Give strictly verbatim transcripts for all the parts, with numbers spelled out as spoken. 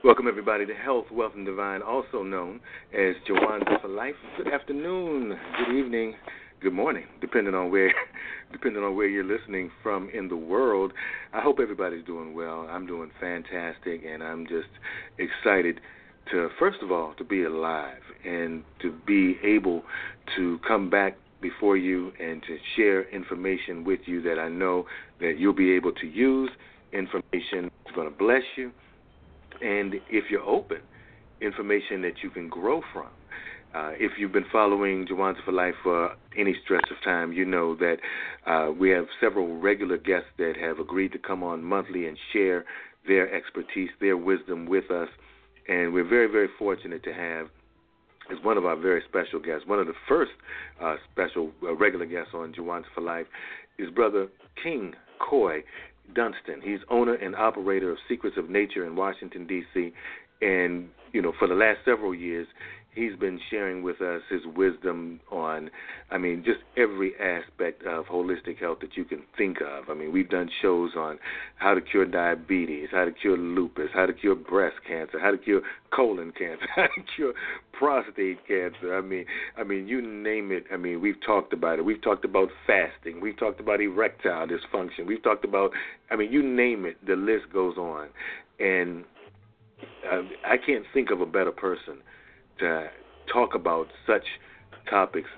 Welcome, everybody, to Health, Wealth, and Divine, also known as Jawanza for Life. Good afternoon, good evening, good morning, depending on where depending on where you're listening from in the world. I hope everybody's doing well. I'm doing fantastic, and I'm just excited to, first of all, to be alive and to be able to come back before you and to share information with you that I know that you'll be able to use, information that's going to bless you, and if you're open, information that you can grow from. Uh, if you've been following Jawanza for Life for any stretch of time, you know that uh, we have several regular guests that have agreed to come on monthly and share their expertise, their wisdom with us, and we're very, very fortunate to have as one of our very special guests, one of the first uh, special uh, regular guests on Jawanza for Life is Brother King Coy Dunston. He's owner and operator of Secrets of Nature in Washington, D C, and, you know, for the last several years, he's been sharing with us his wisdom on, I mean, just every aspect of holistic health that you can think of. I mean, we've done shows on how to cure diabetes, how to cure lupus, how to cure breast cancer, how to cure colon cancer, how to cure prostate cancer. I mean, I mean, you name it. I mean, we've talked about it. We've talked about fasting. We've talked about erectile dysfunction. We've talked about, I mean, you name it. The list goes on. And uh, I can't think of a better person to talk about such topics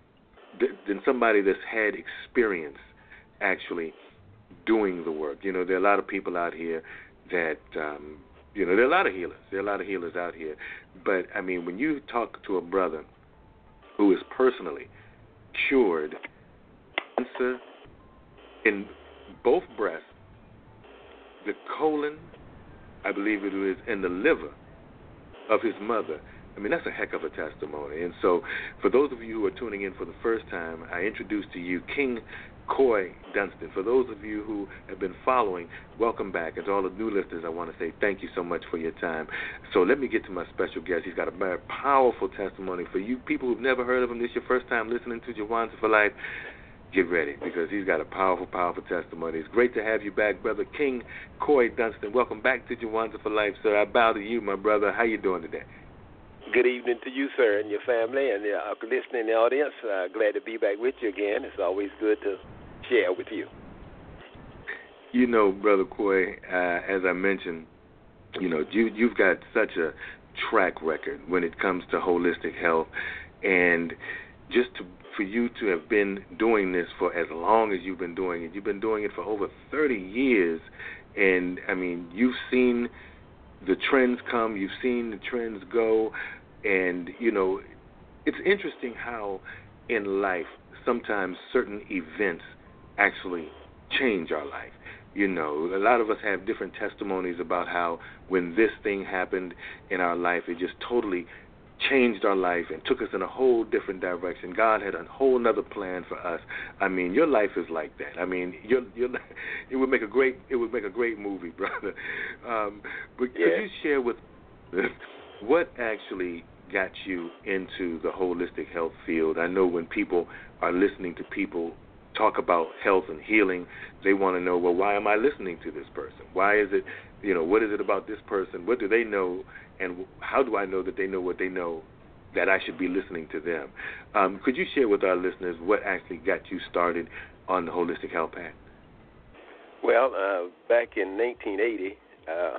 than somebody that's had experience actually doing the work. You know, there are a lot of people out here that, um, you know, there are a lot of healers. There are a lot of healers out here. But, I mean, when you talk to a brother who is personally cured cancer in both breasts, the colon, I believe it is, and the liver of his mother, I mean, that's a heck of a testimony. And so for those of you who are tuning in for the first time, I introduce to you King Coy Dunston. For those of you who have been following, welcome back. And to all the new listeners, I want to say thank you so much for your time. So let me get to my special guest. He's got a very powerful testimony. For you people who've never heard of him, this is your first time listening to Jawanza for Life, get ready, because he's got a powerful, powerful testimony. It's great to have you back, Brother King Coy Dunston. Welcome back to Jawanza for Life, sir. I bow to you, my brother. How you doing today? Good evening to you, sir, and your family, and the uh, listening audience. Uh, glad to be back with you again. It's always good to share with you. You know, Brother Coy, uh, as I mentioned, you know, you, you've got such a track record when it comes to holistic health, and just to, for you to have been doing this for as long as you've been doing it, you've been doing it for over thirty years, and, I mean, you've seen the trends come, you've seen the trends go, and, you know, it's interesting how in life sometimes certain events actually change our life. You know, a lot of us have different testimonies about how when this thing happened in our life, it just totally changed our life and took us in a whole different direction. God had a whole other plan for us. I mean, your life is like that. I mean, your your it would make a great it would make a great movie, brother. Um, but yeah. Could you share with what actually got you into the holistic health field? I know when people are listening to people talk about health and healing, they want to know, well, why am I listening to this person? Why is it, you know, what is it about this person? What do they know? And how do I know that they know what they know, that I should be listening to them? Um, could you share with our listeners what actually got you started on the holistic health path? Well, uh, back in nineteen eighty, uh,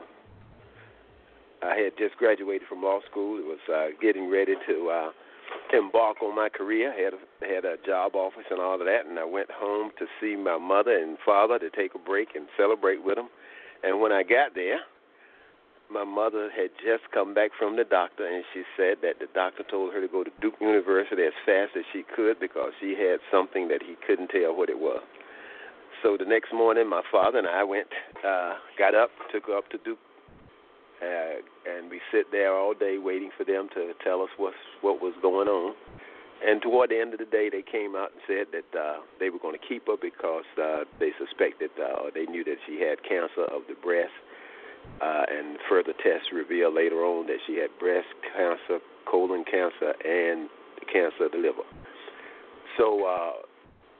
I had just graduated from law school. It was uh, getting ready to uh, embark on my career. Had a, had a job office and all of that, and I went home to see my mother and father to take a break and celebrate with them. And when I got there, my mother had just come back from the doctor, and she said that the doctor told her to go to Duke University as fast as she could because she had something that he couldn't tell what it was. So the next morning, my father and I went, uh, got up, took her up to Duke, uh, and we sit there all day waiting for them to tell us what's, what was going on. And toward the end of the day, they came out and said that uh, they were going to keep her because uh, they suspected, uh, they knew that she had cancer of the breast. Uh, and further tests revealed later on that she had breast cancer, colon cancer, and cancer of the liver. So uh,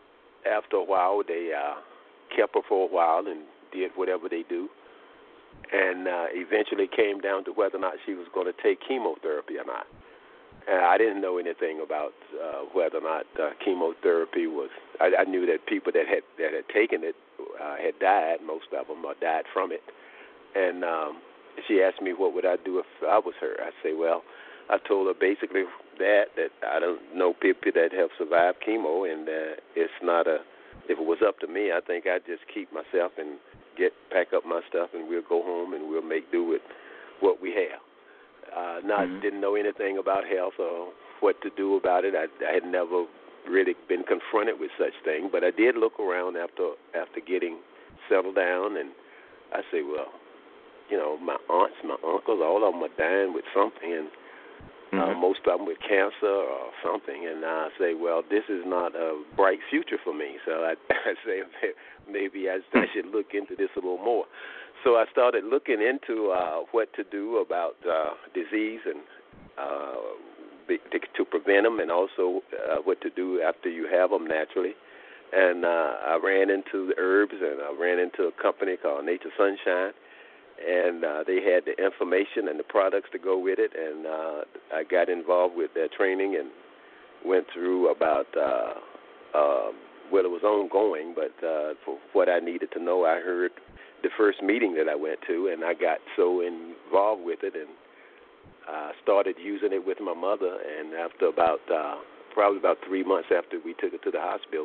after a while, they uh, kept her for a while and did whatever they do. and uh, eventually came down to whether or not she was going to take chemotherapy or not. And I didn't know anything about uh, whether or not uh, chemotherapy was. I, I knew that people that had that had taken it uh, had died. Most of them or died from it. And um, she asked me what would I do if I was her. I say, well, I told her basically that that I don't know people that have survived chemo, and uh, it's not a. If it was up to me, I think I'd just keep myself and get pack up my stuff, and we'll go home and we'll make do with what we have. Uh, not mm-hmm. Didn't know anything about health or what to do about it. I, I had never really been confronted with such thing, but I did look around after after getting settled down, and I say, well, you know, my aunts, my uncles, all of them are dying with something, and uh, mm-hmm. most of them with cancer or something. And I say, well, this is not a bright future for me. So I, I say maybe I, I should look into this a little more. So I started looking into uh, what to do about uh, disease and uh, be, to, to prevent them, and also uh, what to do after you have them naturally. And uh, I ran into the herbs, and I ran into a company called Nature Sunshine, and uh, they had the information and the products to go with it, and uh, I got involved with their training and went through about, uh, uh, well, it was ongoing, but uh, for what I needed to know, I heard the first meeting that I went to, and I got so involved with it, and I uh, started using it with my mother, and after about, uh, probably about three months after we took her to the hospital,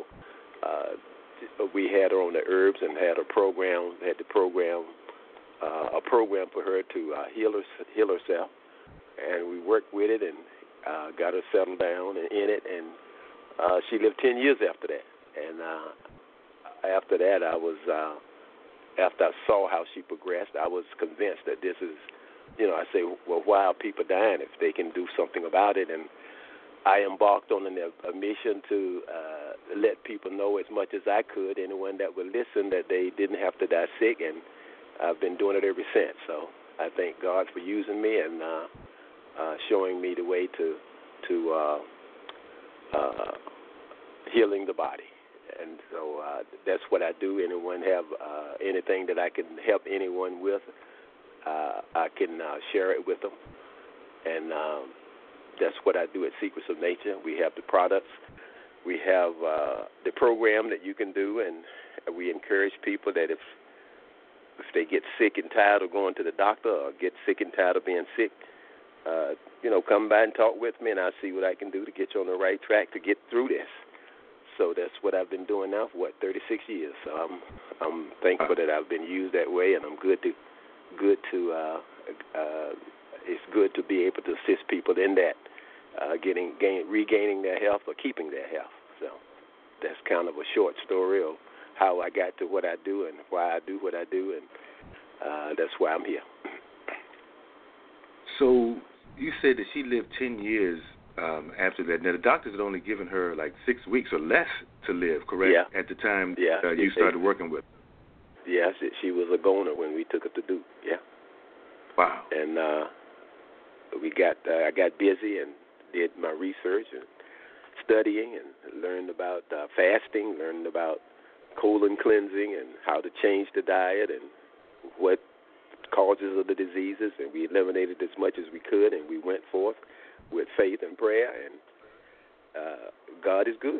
uh, we had her on the herbs and had a program, had the program, Uh, a program for her to uh, heal, her, heal herself, and we worked with it and uh, got her settled down and in it, and uh, she lived ten years after that. And uh, after that, I was, uh, after I saw how she progressed, I was convinced that this is, you know, I say, well, why are people dying if they can do something about it? And I embarked on an, a mission to uh, let people know as much as I could, anyone that would listen, that they didn't have to die sick, and I've been doing it ever since. So I thank God for using me and uh, uh, showing me the way to to uh, uh, healing the body. And so uh, that's what I do. Anyone have uh, anything that I can help anyone with, uh, I can uh, share it with them. And um, that's what I do at Secrets of Nature. We have the products. We have uh, the program that you can do, and we encourage people that if If they get sick and tired of going to the doctor, or get sick and tired of being sick, uh, you know, come by and talk with me, and I'll see what I can do to get you on the right track to get through this. So that's what I've been doing now for, what, thirty-six years. So I'm I'm thankful that I've been used that way, and I'm good to good to uh, uh, it's good to be able to assist people in that, uh, getting gain, regaining their health or keeping their health. So that's kind of a short story of how I got to what I do and why I do what I do, and uh, that's why I'm here. So you said that she lived ten years um, after that. Now, the doctors had only given her like six weeks or less to live, correct? Yeah. At the time yeah. uh, you started working with her. Yeah, she, she was a goner when we took her to Duke, yeah. Wow. And uh, we got, uh, I got busy and did my research and studying and learned about uh, fasting, learned about colon cleansing and how to change the diet and what causes of the diseases, and we eliminated as much as we could, and we went forth with faith and prayer, and uh, God is good.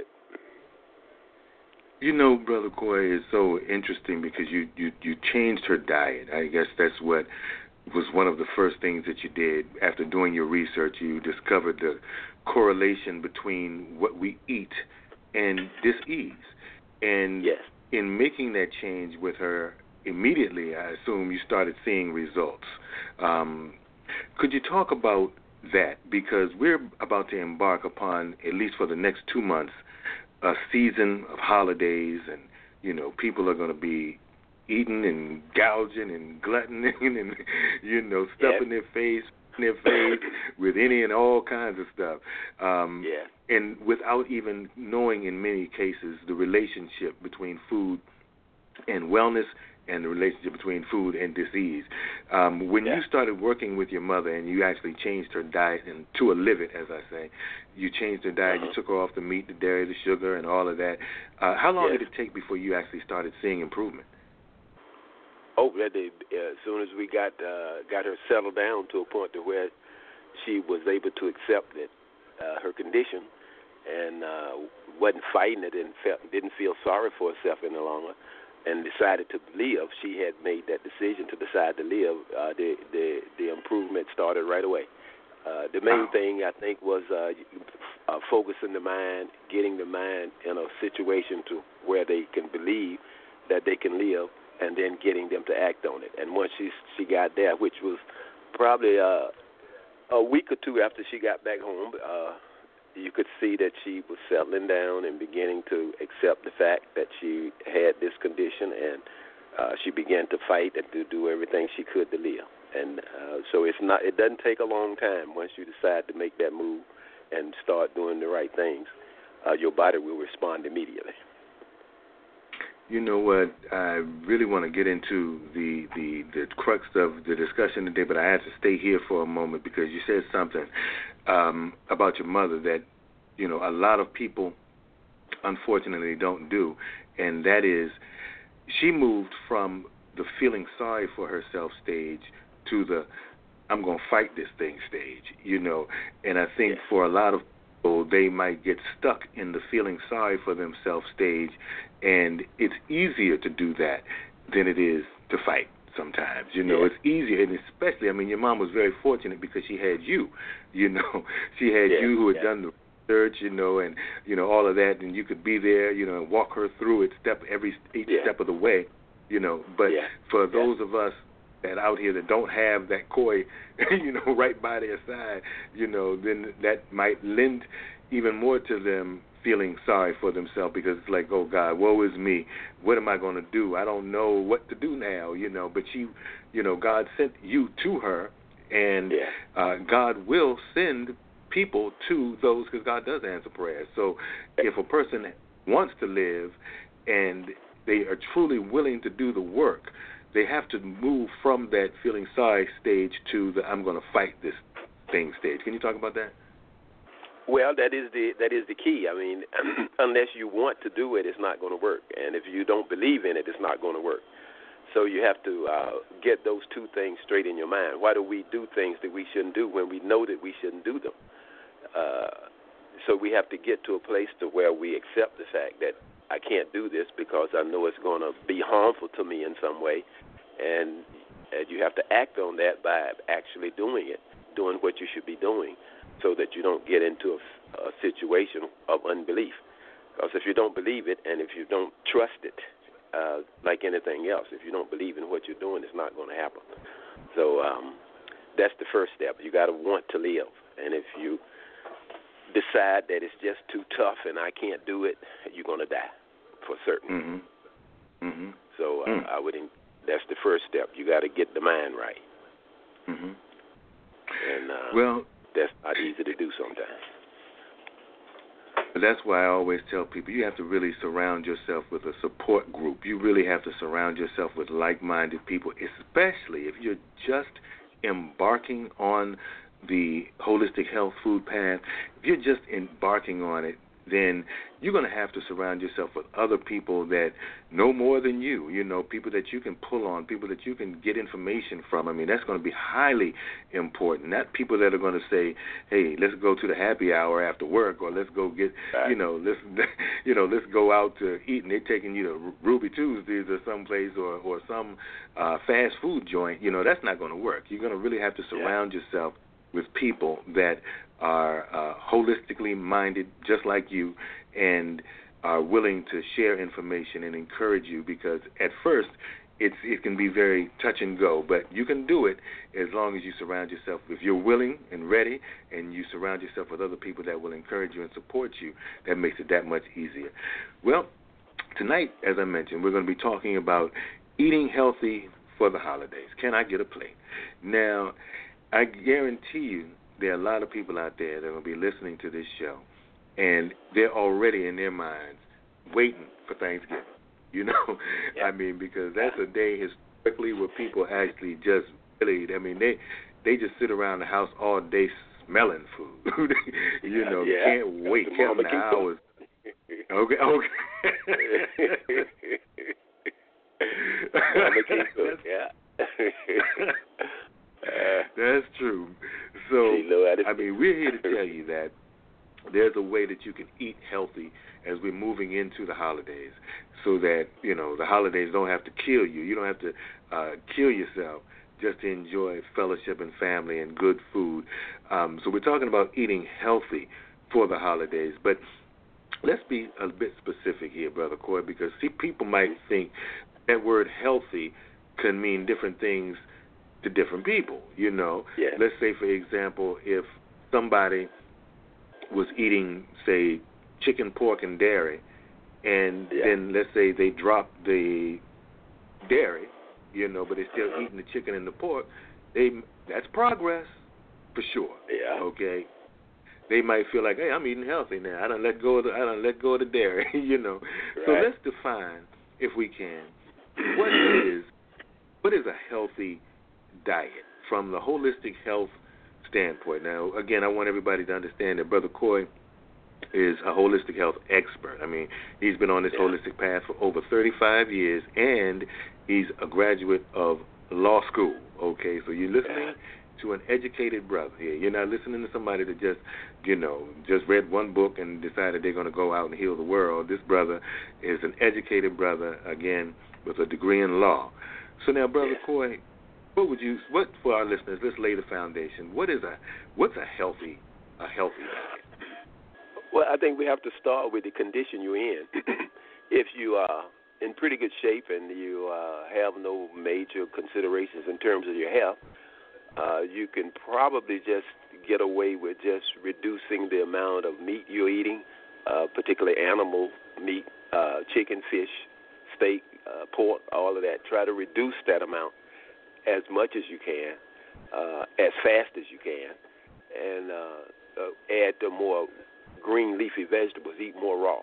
You know, Brother Coy, is so interesting because you, you, you changed her diet. I guess that's what was one of the first things that you did. After doing your research, you discovered the correlation between what we eat and disease. And yes. in making that change with her immediately, I assume you started seeing results. Um, could you talk about that? Because we're about to embark upon, at least for the next two months, a season of holidays, and, you know, people are going to be eating and gouging and gluttoning and, you know, stuffing yep. their face, their face with any and all kinds of stuff. Um, yeah. And without even knowing, in many cases, the relationship between food and wellness and the relationship between food and disease. Um, when yeah. you started working with your mother and you actually changed her diet, and to a live it, as I say, you changed her diet, uh-huh. you took her off the meat, the dairy, the sugar, and all of that. Uh, how long yes. did it take before you actually started seeing improvement? Oh, that they, uh, as soon as we got uh, got her settled down to a point to where she was able to accept it, uh, her condition, and uh, wasn't fighting it and felt, didn't feel sorry for herself any longer, and decided to live. She had made that decision to decide to live. Uh, the the the improvement started right away. Uh, the main wow. thing I think was uh, uh, focusing the mind, getting the mind in a situation to where they can believe that they can live, and then getting them to act on it. And once she she got there, which was probably uh, a week or two after she got back home, uh, you could see that she was settling down and beginning to accept the fact that she had this condition, and uh, she began to fight and to do everything she could to live. And uh, so it's not. It doesn't take a long time once you decide to make that move and start doing the right things. Uh, your body will respond immediately. You know what? I really want to get into the, the, the crux of the discussion today, but I have to stay here for a moment because you said something um, about your mother that, you know, a lot of people unfortunately don't do, and that is she moved from the feeling sorry for herself stage to the I'm going to fight this thing stage, you know. And I think yes. for a lot of people, they might get stuck in the feeling sorry for themselves stage, and it's easier to do that than it is to fight sometimes. You know, yeah. it's easier, and especially, I mean, your mom was very fortunate because she had you, you know. She had yes. you who had yes. done the research, you know, and, you know, all of that, and you could be there, you know, and walk her through it step every each yeah. step of the way, you know. But yeah. for those yeah. of us that out here that don't have that koi, you know, right by their side, you know, then that might lend even more to them feeling sorry for themselves because it's like, oh, God, woe is me. What am I going to do? I don't know what to do now, you know. But she, you know, God sent you to her, and yeah. uh, God will send people to those because God does answer prayers. So if a person wants to live and they are truly willing to do the work, they have to move from that feeling sorry stage to the I'm going to fight this thing stage. Can you talk about that? Well, that is the that is the key. I mean, unless you want to do it, it's not going to work. And if you don't believe in it, it's not going to work. So you have to uh, get those two things straight in your mind. Why do we do things that we shouldn't do when we know that we shouldn't do them? Uh, so we have to get to a place to where we accept the fact that I can't do this because I know it's going to be harmful to me in some way. And, and you have to act on that by actually doing it, doing what you should be doing so that you don't get into a, a situation of unbelief. Because if you don't believe it and if you don't trust it, uh, like anything else, if you don't believe in what you're doing, it's not going to happen. So um, that's the first step. You got to want to live. And if you decide that it's just too tough and I can't do it, you're going to die for certain. Mm-hmm. Mm-hmm. So uh, mm. I would. That's the first step. You got to get the mind right. Mm-hmm. And uh, well, that's not easy to do sometimes. That's why I always tell people you have to really surround yourself with a support group. You really have to surround yourself with like-minded people, especially if you're just embarking on the holistic health food path. If you're just embarking on it, then you're going to have to surround yourself with other people that know more than you, you know, people that you can pull on, people that you can get information from. I mean, that's going to be highly important. Not people that are going to say, hey, let's go to the happy hour after work, or let's go get, right. you know, let's, you know, let's go out to eat, and they're taking you to Ruby Tuesdays or someplace or, or some uh, fast food joint. You know, that's not going to work. You're going to really have to surround yeah. yourself with people that are uh, holistically minded just like you and are willing to share information and encourage you, because at first it's it can be very touch and go, but you can do it as long as you surround yourself, if you're willing and ready, and you surround yourself with other people that will encourage you and support you. That makes it that much easier. Well, tonight, as I mentioned, we're going to be talking about eating healthy for the holidays. Can I get a plate? Now, I guarantee you there are a lot of people out there that are going to be listening to this show, and they're already in their minds waiting for Thanksgiving. You know, yeah. I mean, because that's a day historically where people actually just really, I mean, they they just sit around the house all day smelling food. you know, yeah. they can't wait, counting the hours. Okay, okay. Mama can cook. Yeah. uh, That's true. So, I mean, we're here to tell you that there's a way that you can eat healthy as we're moving into the holidays, so that, you know, the holidays don't have to kill you. You don't have to uh, kill yourself just to enjoy fellowship and family and good food. Um, so we're talking about eating healthy for the holidays. But let's be a bit specific here, Brother Coy, because, see, people might think that word healthy can mean different things to different people, you know. Yeah. Let's say, for example, if somebody was eating, say, chicken, pork, and dairy, and yeah. then let's say they dropped the dairy, you know, but they're still uh-huh. eating the chicken and the pork, they that's progress for sure. Yeah. Okay. They might feel like, hey, I'm eating healthy now. I don't let go of the I don't let go of the dairy, you know. Right. So let's define, if we can, what is what is a healthy diet from the holistic health standpoint. Now, again, I want everybody to understand that Brother Coy is a holistic health expert. I mean, he's been on this yeah. holistic path for over thirty-five years, and he's a graduate of law school. Okay, so you're listening yeah. to an educated brother here. You're not listening to somebody that just, you know, just read one book and decided they're going to go out and heal the world. This brother is an educated brother, again, with a degree in law. So now, Brother yeah. Coy, what would you, what for our listeners? Let's lay the foundation. What is a, what's a healthy, a healthy diet? Well, I think we have to start with the condition you're in. If you are in pretty good shape and you uh, have no major considerations in terms of your health, uh, you can probably just get away with just reducing the amount of meat you're eating, uh, particularly animal meat, uh, chicken, fish, steak, uh, pork, all of that. Try to reduce that amount as much as you can, uh, as fast as you can, and uh, uh, add the more green leafy vegetables, eat more raw,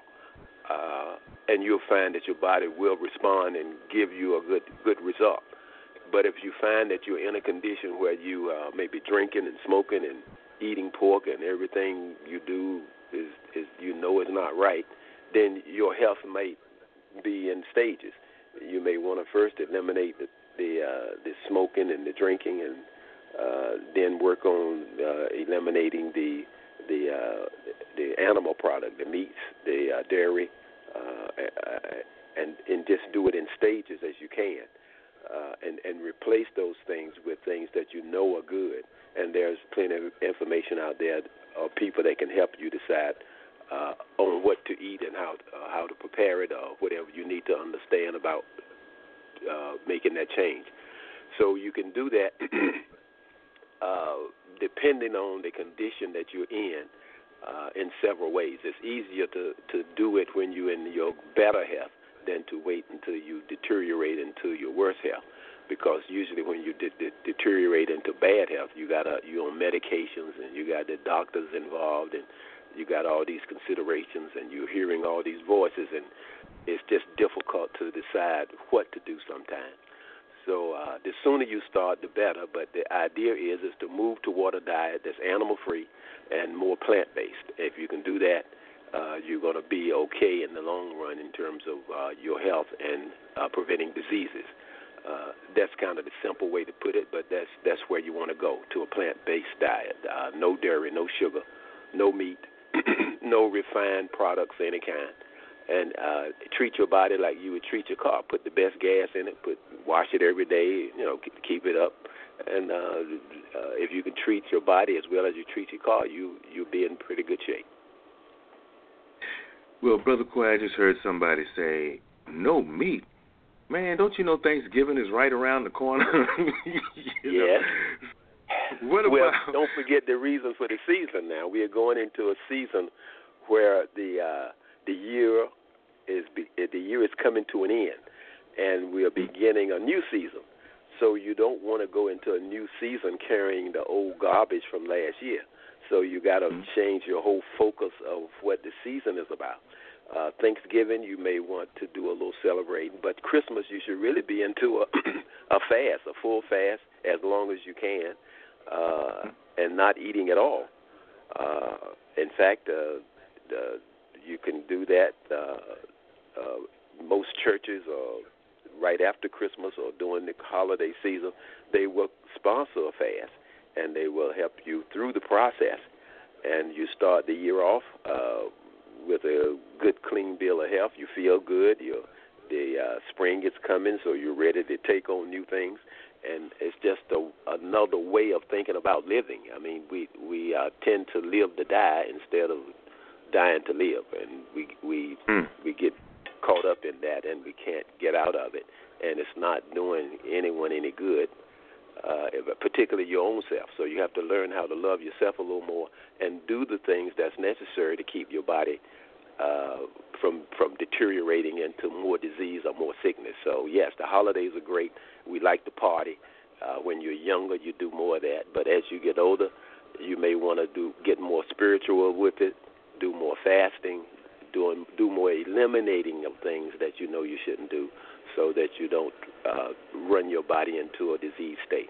uh, and you'll find that your body will respond and give you a good good result. But if you find that you're in a condition where you uh, may be drinking and smoking and eating pork and everything you do is, is you know is not right, then your health might be in stages. You may want to first eliminate the the, uh, the smoking and the drinking, and uh, then work on uh, eliminating the the uh, the animal product, the meats, the uh, dairy, uh, and and just do it in stages as you can, uh, and and replace those things with things that you know are good. And there's plenty of information out there of people that can help you decide uh, on what to eat and how uh, how to prepare it, or whatever you need to understand about uh, making that change. So you can do that. uh, depending on the condition that you're in, uh, in several ways. It's easier to, to do it when you're in your better health than to wait until you deteriorate into your worse health, because usually when you de- de- deteriorate into bad health, you got a, you're on medications and you got the doctors involved and you got all these considerations and you're hearing all these voices, and it's just difficult to decide what to do sometimes. So uh, the sooner you start, the better. But the idea is is to move toward a diet that's animal-free and more plant-based. If you can do that, uh, you're going to be okay in the long run in terms of uh, your health and uh, preventing diseases. Uh, that's kind of the simple way to put it, but that's that's where you want to go, to a plant-based diet. Uh, no dairy, no sugar, no meat, no refined products of any kind. And uh, treat your body like you would treat your car. Put the best gas in it. Put wash it every day. You know, keep it up. And uh, uh, if you can treat your body as well as you treat your car, you you'll be in pretty good shape. Well, Brother Coy, I just heard somebody say, "No meat." Man, don't you know Thanksgiving is right around the corner? Yes. What about? Well, don't forget the reason for the season. Now we are going into a season where the uh, the year is the year is coming to an end, and we are beginning a new season. So you don't want to go into a new season carrying the old garbage from last year. So you got to mm-hmm. change your whole focus of what the season is about. Uh, Thanksgiving, you may want to do a little celebrating, but Christmas, you should really be into a, a fast, a full fast, as long as you can, uh, and not eating at all. Uh, in fact, uh, the, you can do that. Uh, uh, most churches are right after Christmas or during the holiday season, they will sponsor a fast, and they will help you through the process. And you start the year off uh, with a good, clean bill of health. You feel good. You're, the uh, spring is coming, so you're ready to take on new things. And it's just a, another way of thinking about living. I mean, we we uh, tend to live to die instead of dying to live, and we we mm. we get caught up in that, and we can't get out of it. And it's not doing anyone any good, uh, particularly your own self. So you have to learn how to love yourself a little more and do the things that's necessary to keep your body uh, from from deteriorating into more disease or more sickness. So yes, the holidays are great. We like to party. Uh, when you're younger, you do more of that. But as you get older, you may want to do get more spiritual with it, do more fasting, doing do more eliminating of things that you know you shouldn't do, so that you don't uh, run your body into a disease state.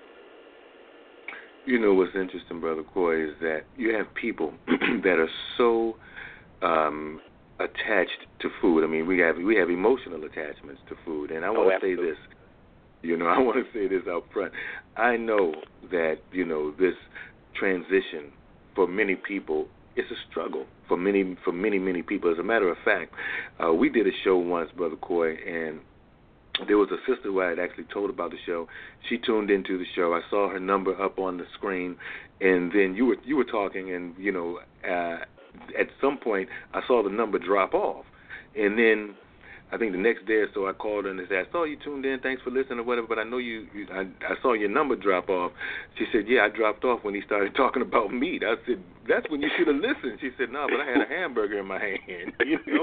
You know what's interesting, Brother Coy, is that you have people that are so um, attached to food. I mean, we have we have emotional attachments to food, and I want to oh, say this. You know, I want to say this out front. I know that, you know, this transition for many people, it's a struggle for many, for many, many people. As a matter of fact, uh, we did a show once, Brother Coy, and there was a sister who I had actually told about the show. She tuned into the show. I saw her number up on the screen, and then you were you were talking, and, you know, uh, at some point I saw the number drop off, and then I think the next day or so I called her and said, I saw you tuned in, thanks for listening or whatever, but I know you, you I, I saw your number drop off. She said, yeah, I dropped off when he started talking about meat. I said, that's when you should have listened. She said, no, but I had a hamburger in my hand. You know?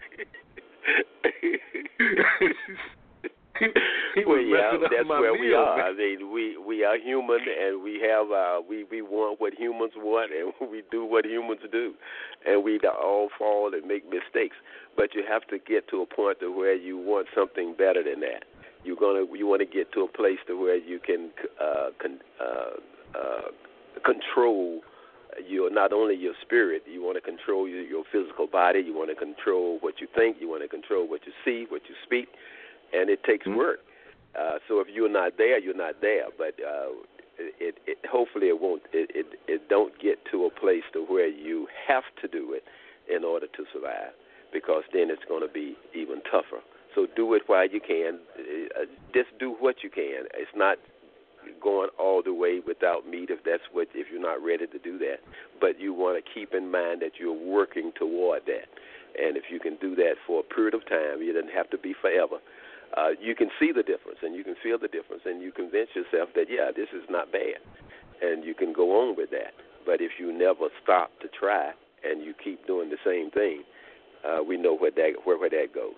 he well, yeah, that's where meal, we are. Man. I mean, we we are human, and we have uh, we we want what humans want, and we do what humans do, and we all fall and make mistakes. But you have to get to a point to where you want something better than that. You're gonna you want to get to a place to where you can uh, con, uh, uh, control your not only your spirit. You want to control your, your physical body. You want to control what you think. You want to control what you see, what you speak. And it takes mm-hmm. work. Uh, so if you're not there, you're not there. But uh, it, it, hopefully it won't. It, it, it don't get to a place to where you have to do it in order to survive, because then it's going to be even tougher. So do it while you can. Uh, just do what you can. It's not going all the way without meat if that's what if you're not ready to do that. But you want to keep in mind that you're working toward that. And if you can do that for a period of time, it doesn't have to be forever. Uh, you can see the difference, and you can feel the difference, and you convince yourself that, yeah, this is not bad, and you can go on with that. But if you never stop to try and you keep doing the same thing, uh, we know where that, where, where that goes.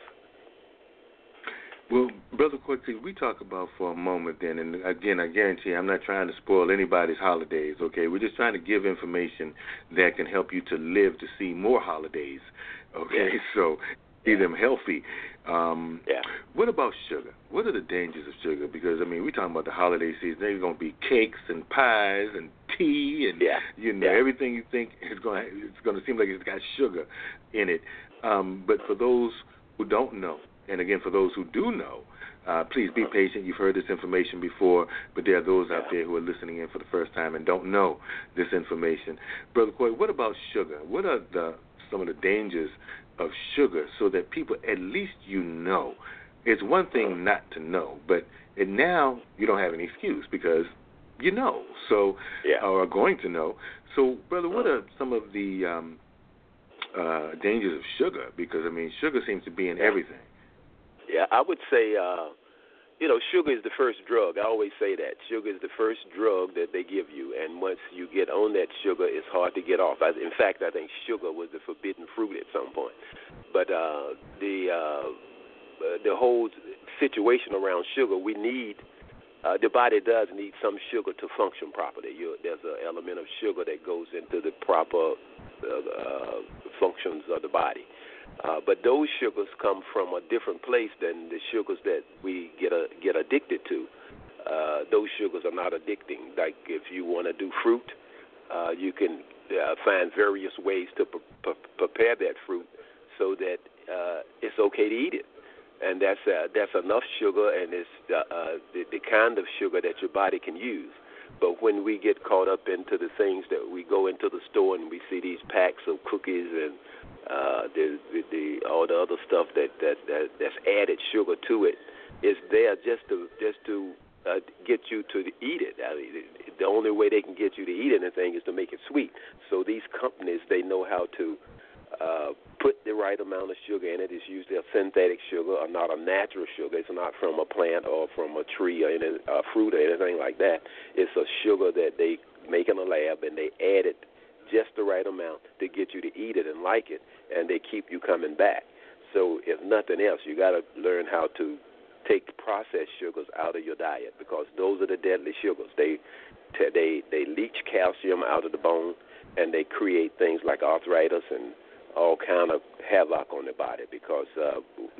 Well, Brother Cortez, we talk about for a moment then, and again, I guarantee I'm not trying to spoil anybody's holidays, okay? We're just trying to give information that can help you to live to see more holidays, okay? Yeah. So see yeah. them healthy. Um, yeah. What about sugar? What are the dangers of sugar? Because, I mean, we're talking about the holiday season. There's going to be cakes and pies and tea and, yeah. you know, yeah. everything you think is going to, it's going to seem like it's got sugar in it. Um, but for those who don't know, and again, for those who do know, uh, please be patient. You've heard this information before, but there are those out there who are listening in for the first time and don't know this information. Brother Coy, what about sugar? What are the some of the dangers of sugar, so that people, at least you know? It's one thing not to know, but and now you don't have any excuse because you know, so yeah. or are going to know. So, brother, what are some of the um, uh, dangers of sugar? Because, I mean, sugar seems to be in everything. Yeah, I would say, uh, you know, sugar is the first drug. I always say that. Sugar is the first drug that they give you, and once you get on that sugar, it's hard to get off. I, in fact, I think sugar was the forbidden fruit at some point. But uh, the uh, the whole situation around sugar, we need, uh, the body does need some sugar to function properly. You, there's an element of sugar that goes into the proper uh, uh, functions of the body. Uh, but those sugars come from a different place than the sugars that we get a, get addicted to. Uh, those sugars are not addicting. Like if you want to do fruit, uh, you can uh, find various ways to pre- pre- prepare that fruit so that uh, it's okay to eat it. and that's uh, that's enough sugar, and it's uh, uh, the, the kind of sugar that your body can use. But when we get caught up into the things that we go into the store and we see these packs of cookies and uh, the, the, the all the other stuff that, that, that that's added sugar to it, it's there just to just to uh, get you to eat it. I mean, the only way they can get you to eat anything is to make it sweet. So these companies, they know how to uh, put the right amount of sugar in it. It's usually a synthetic sugar or not a natural sugar. It's not from a plant or from a tree or any, uh, fruit or anything like that. It's a sugar that they make in a lab, and they add it just the right amount to get you to eat it and like it, and they keep you coming back. So if nothing else, you got to learn how to take processed sugars out of your diet, because those are the deadly sugars. They they they leach calcium out of the bone, and they create things like arthritis and all kind of havoc on the body, because uh,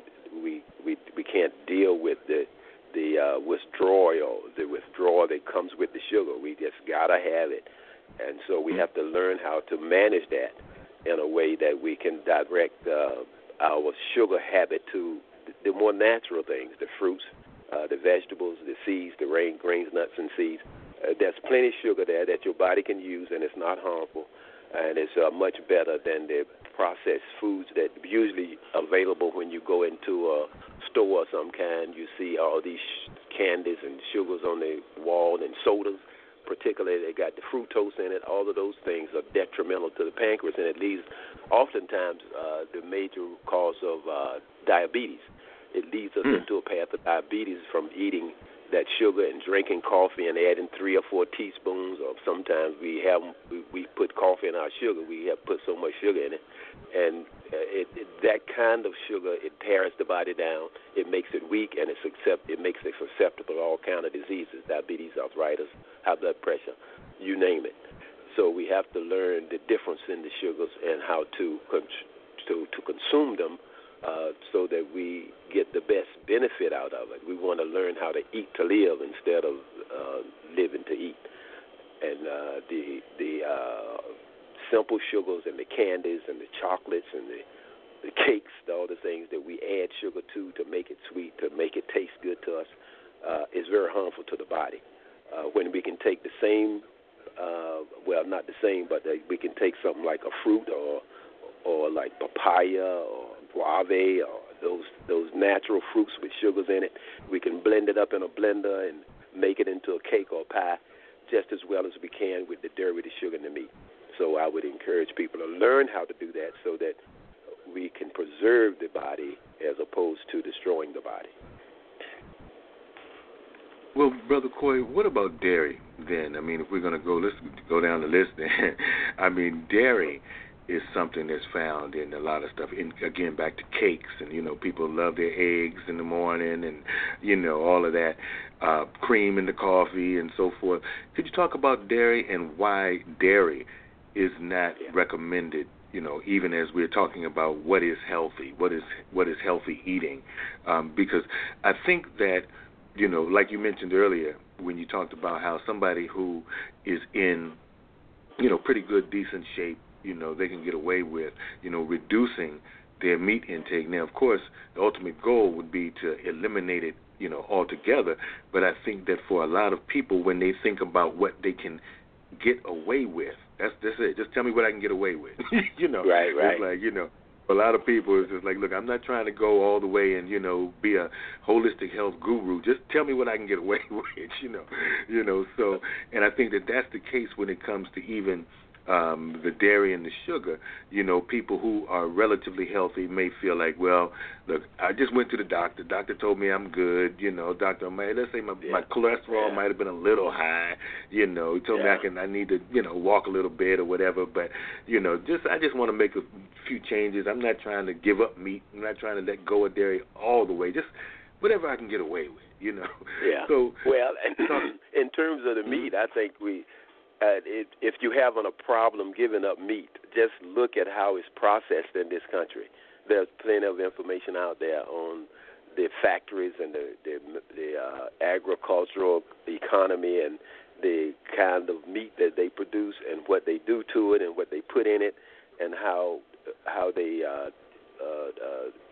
we we we can't deal with the the uh, withdrawal the withdrawal that comes with the sugar. We just gotta have it, and so we have to learn how to manage that in a way that we can direct uh, our sugar habit to the more natural things, the fruits, uh, the vegetables, the seeds, the rain, grains, nuts, and seeds. Uh, there's plenty of sugar there that your body can use, and it's not harmful, and it's uh, much better than the processed foods that are usually available when you go into a store of some kind. You see all these candies and sugars on the wall, and sodas, particularly they got the fructose in it. All of those things are detrimental to the pancreas, and it leads oftentimes uh, the major cause of uh, diabetes. It leads us mm. into a path of diabetes from eating that sugar and drinking coffee and adding three or four teaspoons, or sometimes we have we, we put coffee in our sugar. We have put so much sugar in it, and it, it, that kind of sugar, it tears the body down. It makes it weak, and it's accept, it makes it susceptible to all kind of diseases, diabetes, arthritis, high blood pressure, you name it. So we have to learn the difference in the sugars and how to to, to consume them, Uh, so that we get the best benefit out of it. We want to learn how to eat to live instead of uh, living to eat. And uh, the the uh, simple sugars and the candies and the chocolates and the, the cakes, all the things that we add sugar to to make it sweet, to make it taste good to us, uh, is very harmful to the body. Uh, when we can take the same, uh, well, not the same, but uh, we can take something like a fruit or or like papaya or guave or those those natural fruits with sugars in it. We can blend it up in a blender and make it into a cake or pie just as well as we can with the dairy, the sugar, and the meat. So I would encourage people to learn how to do that so that we can preserve the body as opposed to destroying the body. Well, Brother Coy, what about dairy then? I mean, if we're going to go, let's go down the list then. I mean, dairy is something that's found in a lot of stuff. In, again, back to cakes, and, you know, people love their eggs in the morning and, you know, all of that, uh, cream in the coffee and so forth. Could you talk about dairy and why dairy is not yeah. recommended, you know, even as we're talking about what is healthy, what is what is healthy eating? Um, because I think that, you know, like you mentioned earlier when you talked about how somebody who is in, you know, pretty good, decent shape, you know, they can get away with, you know, reducing their meat intake. Now, of course, the ultimate goal would be to eliminate it, you know, altogether. But I think that for a lot of people, when they think about what they can get away with, that's, that's it. Just tell me what I can get away with, you know. Right, right. It's like, you know, for a lot of people, it's just like, look, I'm not trying to go all the way and, you know, be a holistic health guru. Just tell me what I can get away with, you know. You know, so, and I think that that's the case when it comes to even Um, the dairy and the sugar. You know, people who are relatively healthy may feel like, well, look, I just went to the doctor. Doctor told me I'm good. You know, doctor, my, let's say my, yeah. my cholesterol yeah. might have been a little high. You know, he told yeah. me I can, I need to, you know, walk a little bit or whatever. But, you know, just I just want to make a few changes. I'm not trying to give up meat. I'm not trying to let go of dairy all the way. Just whatever I can get away with. You know. Yeah. So well, and in terms of the meat, I think we. Uh, it, if you having a problem giving up meat, just look at how it's processed in this country. There's plenty of information out there on the factories and the the, the uh, agricultural economy and the kind of meat that they produce and what they do to it and what they put in it and how how they uh, uh, uh,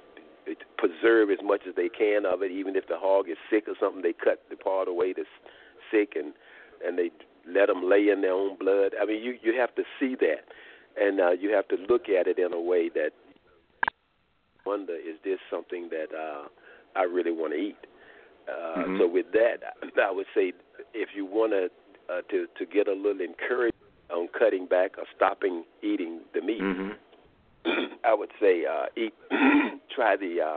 preserve as much as they can of it. Even if the hog is sick or something, they cut the part away that's sick and and they let them lay in their own blood. I mean, you you have to see that, and uh, you have to look at it in a way that wonder, is this something that uh, I really want to eat? Uh, mm-hmm. So with that, I would say if you want to uh, to to get a little encouragement on cutting back or stopping eating the meat, mm-hmm. I would say uh, eat. try the uh,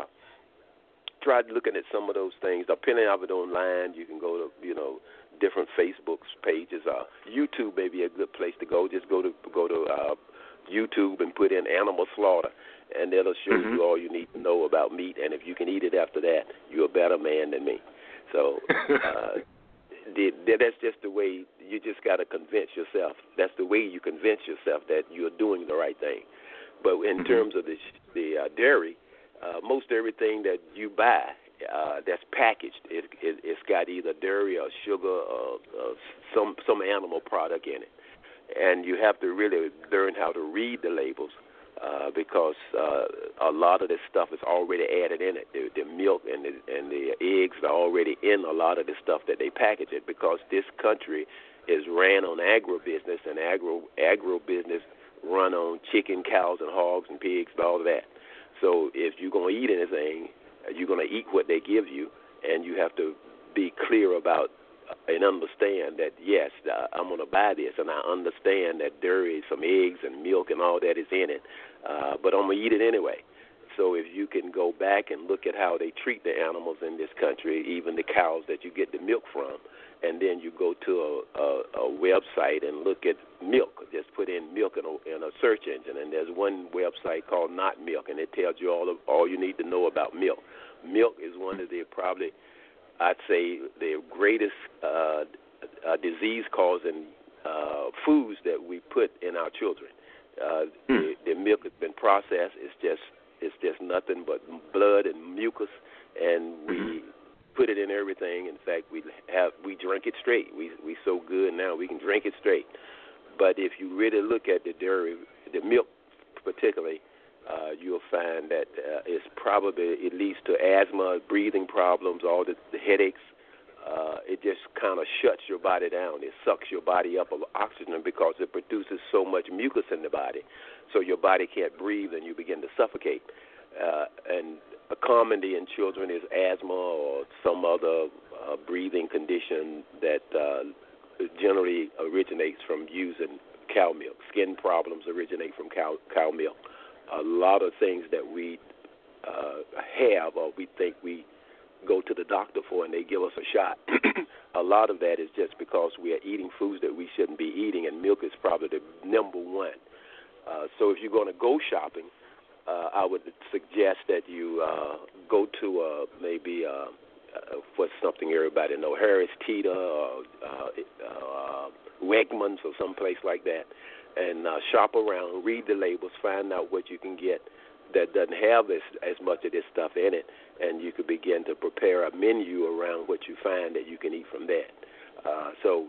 try looking at some of those things. Depending on it online, you can go to you know different Facebook pages. Uh, YouTube may be a good place to go. Just go to go to uh, YouTube and put in animal slaughter, and it'll show mm-hmm. you all you need to know about meat. And if you can eat it after that, you're a better man than me. So uh, the, that's just the way. You just got to convince yourself. That's the way you convince yourself that you're doing the right thing. But in mm-hmm. terms of the the uh, dairy, uh, most everything that you buy uh, that's packaged, it, it, it's got either dairy or sugar or, or some some animal product in it. And you have to really learn how to read the labels uh, because uh, a lot of this stuff is already added in it. The, the milk and the, and the eggs are already in a lot of the stuff that they package it, because this country is ran on agribusiness, and agro agribusiness run on chicken, cows, and hogs and pigs and all of that. So if you're going to eat anything, you're going to eat what they give you, and you have to be clear about and understand that, yes, uh, I'm going to buy this, and I understand that dairy, some eggs and milk and all that is in it, uh, but I'm going to eat it anyway. So if you can go back and look at how they treat the animals in this country, even the cows that you get the milk from, and then you go to a, a, a website and look at milk. Just put in milk in a, in a search engine, and there's one website called Not Milk, and it tells you all of, all you need to know about milk. Milk is one of the probably, I'd say, the greatest uh, uh, disease-causing uh, foods that we put in our children. Uh, mm. the, the milk has been processed. It's just it's just nothing but blood and mucus, and we mm-hmm. put it in everything. In fact, we have we drink it straight. We we so good now we can drink it straight. But if you really look at the dairy, the milk particularly, uh, you'll find that uh, it's probably, it leads to asthma, breathing problems, all the, the headaches. Uh, it just kind of shuts your body down. It sucks your body up of oxygen because it produces so much mucus in the body, so your body can't breathe and you begin to suffocate. Uh, and a commonly in children is asthma or some other uh, breathing condition that uh, generally originates from using cow milk. Skin problems originate from cow, cow milk. A lot of things that we uh, have or we think we go to the doctor for and they give us a shot. A lot of that is just because we are eating foods that we shouldn't be eating, and milk is probably the number one. Uh, so if you're going to go shopping, uh, I would suggest that you uh, go to uh, maybe uh, uh, for something everybody know, Harris Teeter or uh, uh, Wegmans or someplace like that, and uh, shop around, read the labels, find out what you can get that doesn't have this, as much of this stuff in it, and you could begin to prepare a menu around what you find that you can eat from that. Uh, so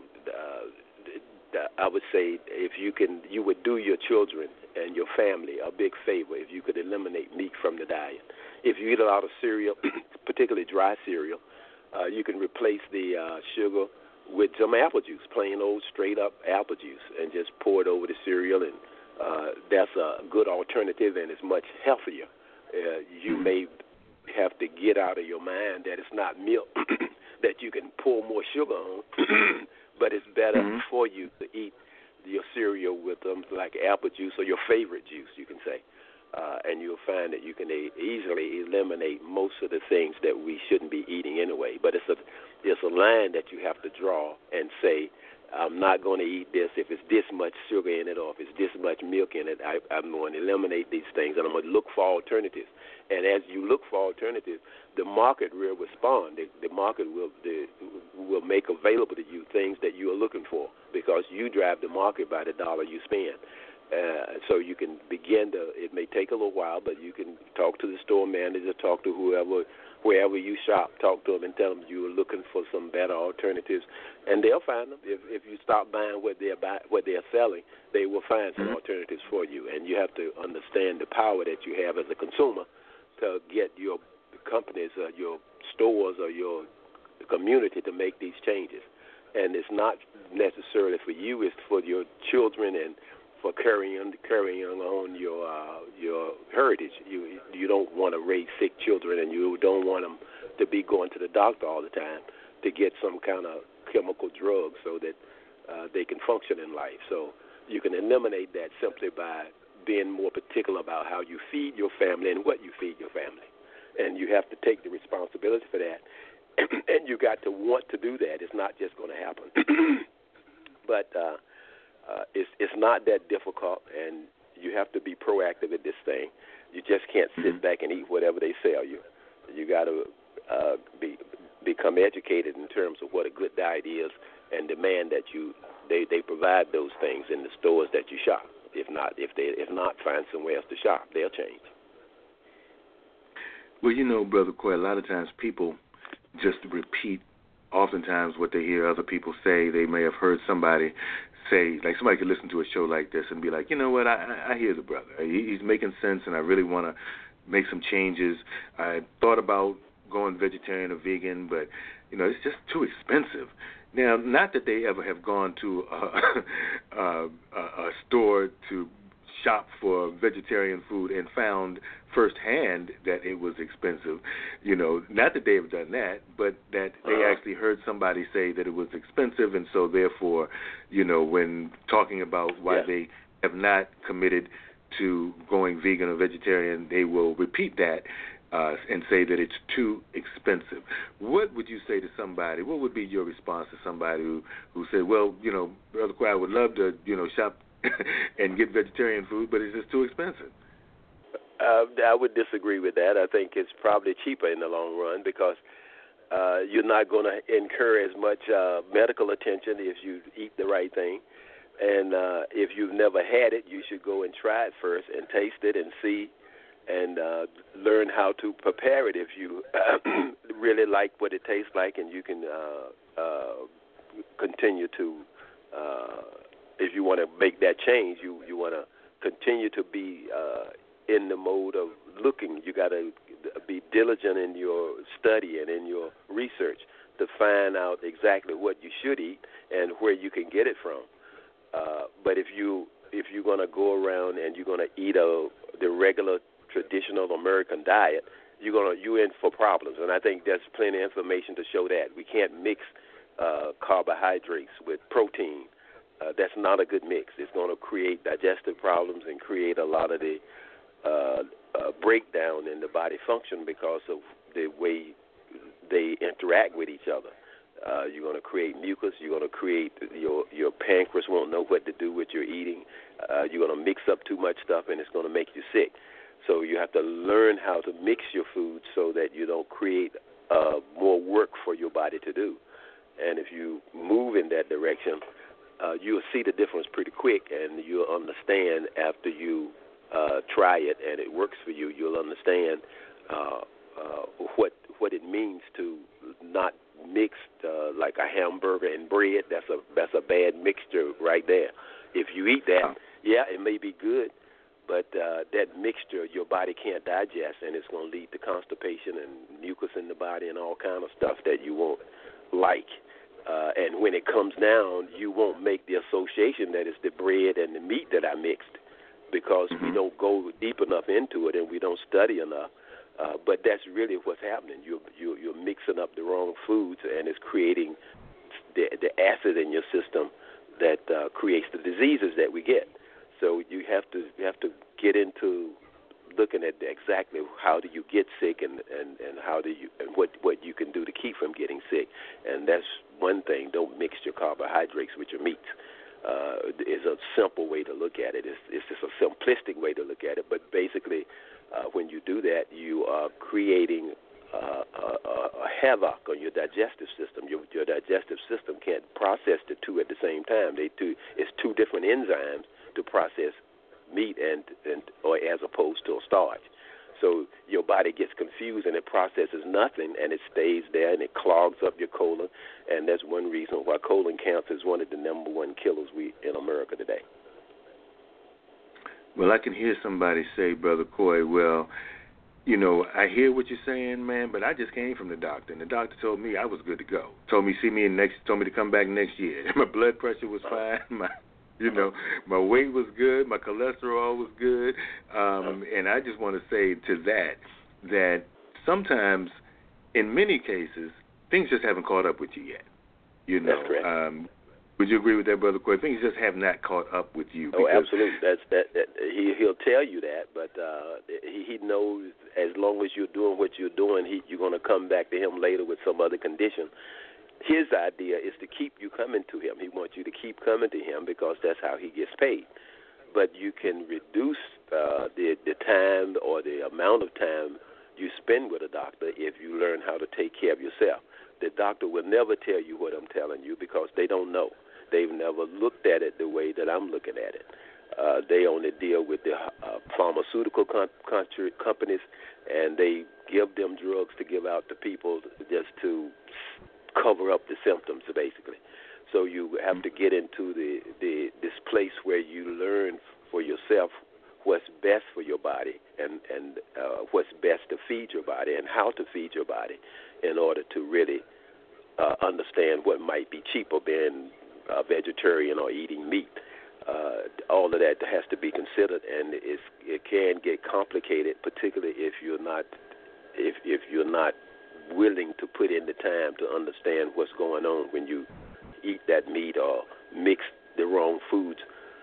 uh, I would say if you can, you would do your children and your family a big favor if you could eliminate meat from the diet. If you eat a lot of cereal, particularly dry cereal, uh, you can replace the uh, sugar with some apple juice, plain old straight-up apple juice, and just pour it over the cereal, and uh, that's a good alternative, and it's much healthier. Uh, you may have to get out of your mind that it's not milk that you can pour more sugar on, but it's better mm-hmm. for you to eat your cereal with them, like apple juice or your favorite juice, you can say. Uh, and you'll find that you can a- easily eliminate most of the things that we shouldn't be eating anyway. But it's a it's a line that you have to draw and say, I'm not going to eat this if it's this much sugar in it or if it's this much milk in it. I, I'm going to eliminate these things, and I'm going to look for alternatives. And as you look for alternatives, the market will respond. The, the market will the, will make available to you things that you are looking for, because you drive the market by the dollar you spend. Uh, so you can begin to, it may take a little while, but you can talk to the store manager, talk to whoever, wherever you shop, talk to them and tell them you are looking for some better alternatives, and they'll find them. If if you stop buying what they're buy, what they're selling, they will find some alternatives for you. And you have to understand the power that you have as a consumer to get your companies or your stores or your community to make these changes. And it's not necessarily for you; it's for your children and for carrying carrying on your uh, your heritage. You you don't want to raise sick children, and you don't want them to be going to the doctor all the time to get some kind of chemical drug so that uh, they can function in life. So you can eliminate that simply by being more particular about how you feed your family and what you feed your family. And you have to take the responsibility for that. And you got to want to do that. It's not just going to happen. But uh, uh, it's it's not that difficult, and you have to be proactive in this thing. You just can't sit back and eat whatever they sell you. You got to uh, be become educated in terms of what a good diet is, and demand that you they, they provide those things in the stores that you shop. If not, if they if not, find somewhere else to shop. They'll change. Well, you know, Brother Coy, a lot of times people just repeat oftentimes what they hear other people say. They may have heard somebody say, like somebody could listen to a show like this and be like, you know what, I, I hear the brother. He, he's making sense, and I really want to make some changes. I thought about going vegetarian or vegan, but, you know, it's just too expensive. Now, not that they ever have gone to a, a, a store to shop for vegetarian food and found firsthand that it was expensive. You know, not that they have done that, but that they actually heard somebody say that it was expensive, and so therefore, you know, when talking about why yeah. they have not committed to going vegan or vegetarian, they will repeat that uh, and say that it's too expensive. What would you say to somebody? What would be your response to somebody who, who said, well, you know, Brother Quay, I would love to, you know, shop and get vegetarian food, but it's just too expensive? Uh, I would disagree with that. I think it's probably cheaper in the long run because uh, you're not going to incur as much uh, medical attention if you eat the right thing. And uh, if you've never had it, you should go and try it first and taste it and see and uh, learn how to prepare it if you really like what it tastes like, and you can uh, uh, continue to, uh, if you want to make that change, you, you want to continue to be uh, in the mode of looking. You got to be diligent in your study and in your research to find out exactly what you should eat and where you can get it from. Uh, but if you if you're going to go around and you're going to eat a the regular traditional American diet, you're going to you in for problems. And I think there's plenty of information to show that we can't mix uh, carbohydrates with protein. Uh, that's not a good mix. It's going to create digestive problems and create a lot of the uh, uh, breakdown in the body function because of the way they interact with each other. Uh, you're going to create mucus. You're going to create your your pancreas won't know what to do with your eating. Uh, you're going to mix up too much stuff, and it's going to make you sick. So you have to learn how to mix your food so that you don't create uh, more work for your body to do. And if you move in that direction, uh, you'll see the difference pretty quick, and you'll understand after you uh, try it and it works for you. You'll understand uh, uh, what what it means to not mix uh, like a hamburger and bread. That's a that's a bad mixture right there. If you eat that, yeah, it may be good, but uh, that mixture your body can't digest, and it's going to lead to constipation and mucus in the body and all kind of stuff that you won't like. Uh, and when it comes down, you won't make the association that it's the bread and the meat that I mixed because mm-hmm. we don't go deep enough into it and we don't study enough. Uh, but that's really what's happening. You're, you're, you're mixing up the wrong foods, and it's creating the, the acid in your system that uh, creates the diseases that we get. So you have to you have to get into looking at exactly how do you get sick and, and, and how do you and what, what you can do to keep from getting sick. And that's one thing. Don't mix your carbohydrates with your meats. Uh, is a simple way to look at it. It's, it's just a simplistic way to look at it. But basically, uh, when you do that, you are creating uh, a, a havoc on your digestive system. Your, your digestive system can't process the two at the same time. They two, it's two different enzymes to process meat and, and or as opposed to a starch. So your body gets confused and it processes nothing, and it stays there and it clogs up your colon, and that's one reason why colon cancer is one of the number one killers we in America today. Well, I can hear somebody say, Brother Coy, well, you know, I hear what you're saying, man, but I just came from the doctor, and the doctor told me I was good to go. Told me see me in next, told me to come back next year. My blood pressure was fine. My, you know, my weight was good. My cholesterol was good. Um, and I just want to say to that that sometimes, in many cases, things just haven't caught up with you yet. You know. That's correct. Um, would you agree with that, Brother Coy? Things just have not caught up with you. Oh, absolutely. That's that. that he he'll tell you that, but uh, he he knows as long as you're doing what you're doing, he, you're going to come back to him later with some other condition. His idea is to keep you coming to him. He wants you to keep coming to him because that's how he gets paid. But you can reduce uh, the the time or the amount of time you spend with a doctor if you learn how to take care of yourself. The doctor will never tell you what I'm telling you because they don't know. They've never looked at it the way that I'm looking at it. Uh, they only deal with the uh, pharmaceutical com- country, companies, and they give them drugs to give out to people just to cover up the symptoms, basically. So you have to get into the, the this place where you learn for yourself what's best for your body and, and uh, what's best to feed your body and how to feed your body in order to really uh, understand what might be cheaper than Uh, vegetarian or eating meat. Uh, all of that has to be considered, and it's, it can get complicated, particularly if you're not if if you're not willing to put in the time to understand what's going on when you eat that meat or mix the wrong foods.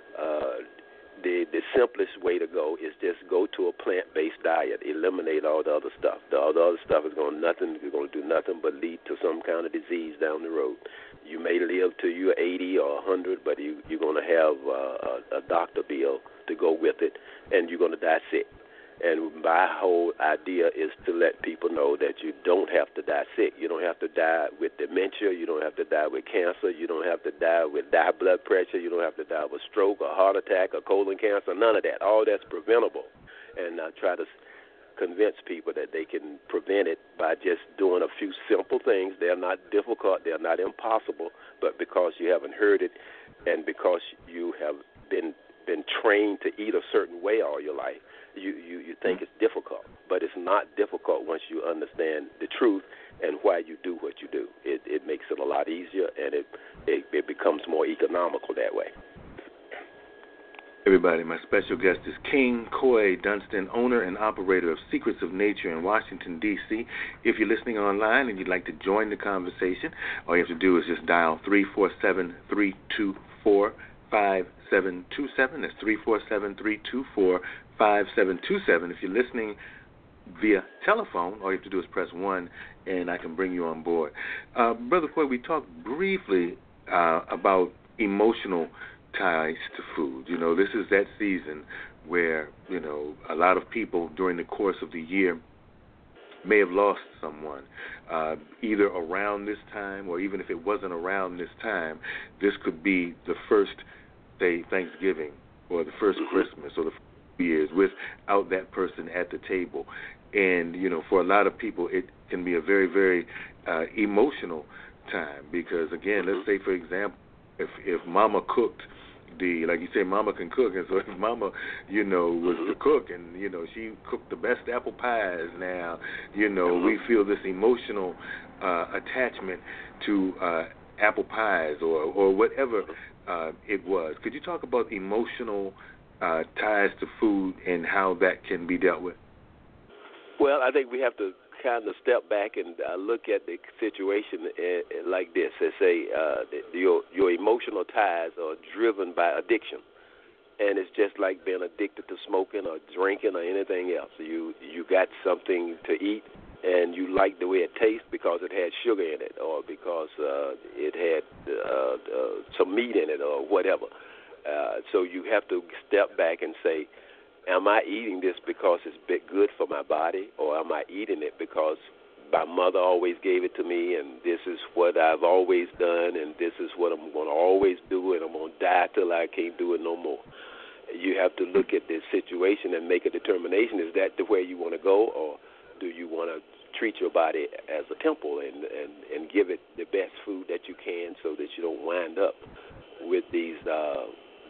Uh, the the simplest way to go is just go to a plant-based diet, eliminate all the other stuff. The, all the other stuff is going nothing is going to do nothing but lead to some kind of disease down the road. You may live till you're eighty or one hundred, but you, you're going to have uh, a, a doctor bill to go with it, and you're going to die sick. And my whole idea is to let people know that you don't have to die sick. You don't have to die with dementia. You don't have to die with cancer. You don't have to die with high blood pressure. You don't have to die with stroke or heart attack or colon cancer, none of that. All that's preventable. And I try to convince people that they can prevent it by just doing a few simple things. They're not difficult. They're not impossible. But because you haven't heard it and because you have been been trained to eat a certain way all your life, you, you, you think it's difficult. But it's not difficult once you understand the truth and why you do what you do. It, it makes it a lot easier, and it, it, it becomes more economical that way. Everybody, my special guest is King Coy Dunston, owner and operator of Secrets of Nature in Washington, D C If you're listening online and you'd like to join the conversation, all you have to do is just dial three four seven, three two four, five seven two seven. That's three four seven, three two four, five seven two seven. If you're listening via telephone, all you have to do is press one, and I can bring you on board. Uh, Brother Coy, we talked briefly uh, about emotional ties to food. You know, this is that season where, you know, a lot of people during the course of the year may have lost someone, uh, either around this time or even if it wasn't around this time, this could be the first, say, Thanksgiving or the first Christmas or the first years without that person at the table. And, you know, for a lot of people, it can be a very, very uh, emotional time because, again, let's say, for example, if if Mama cooked the, like you say, Mama can cook, and so if Mama, you know, was the cook, and you know she cooked the best apple pies. Now, you know, we feel this emotional uh, attachment to uh, apple pies or or whatever uh, it was. Could you talk about emotional uh, ties to food and how that can be dealt with? Well, I think we have to kind of step back and uh, look at the situation uh, like this. They say uh, your your emotional ties are driven by addiction, and it's just like being addicted to smoking or drinking or anything else. You you got something to eat, and you like the way it tastes because it had sugar in it, or because uh, it had uh, uh, some meat in it, or whatever. Uh, so you have to step back and say, am I eating this because it's good for my body, or am I eating it because my mother always gave it to me, and this is what I've always done, and this is what I'm going to always do, and I'm going to die till I can't do it no more? You have to look at this situation and make a determination. Is that the way you want to go, or do you want to treat your body as a temple and, and, and give it the best food that you can so that you don't wind up with these uh,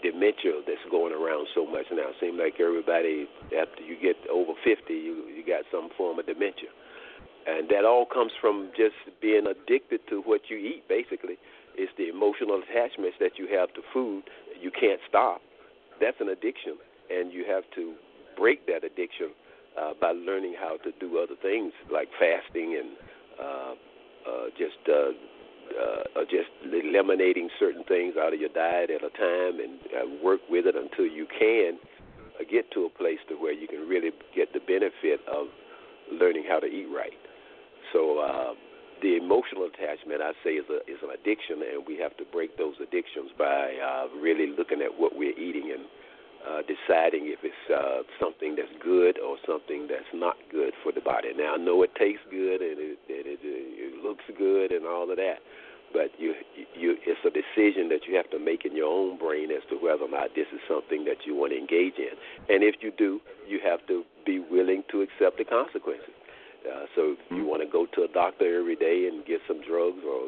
dementia that's going around so much now. It seems like everybody, after you get over fifty, you you got some form of dementia. And that all comes from just being addicted to what you eat, basically. It's the emotional attachments that you have to food. You can't stop. That's an addiction, and you have to break that addiction uh, by learning how to do other things like fasting and uh, uh, just uh, uh, just eliminating certain things out of your diet at a time, and uh, work with it until you can uh, get to a place to where you can really get the benefit of learning how to eat right. So uh, the emotional attachment, I say, is a is an addiction, and we have to break those addictions by uh, really looking at what we're eating and uh, deciding if it's uh, something that's good or something that's not good for the body. Now, I know it tastes good and it, and it, it looks good and all of that, but you you it's a decision that you have to make in your own brain as to whether or not this is something that you want to engage in. And if you do, you have to be willing to accept the consequences. Uh, so if you want to go to a doctor every day and get some drugs, or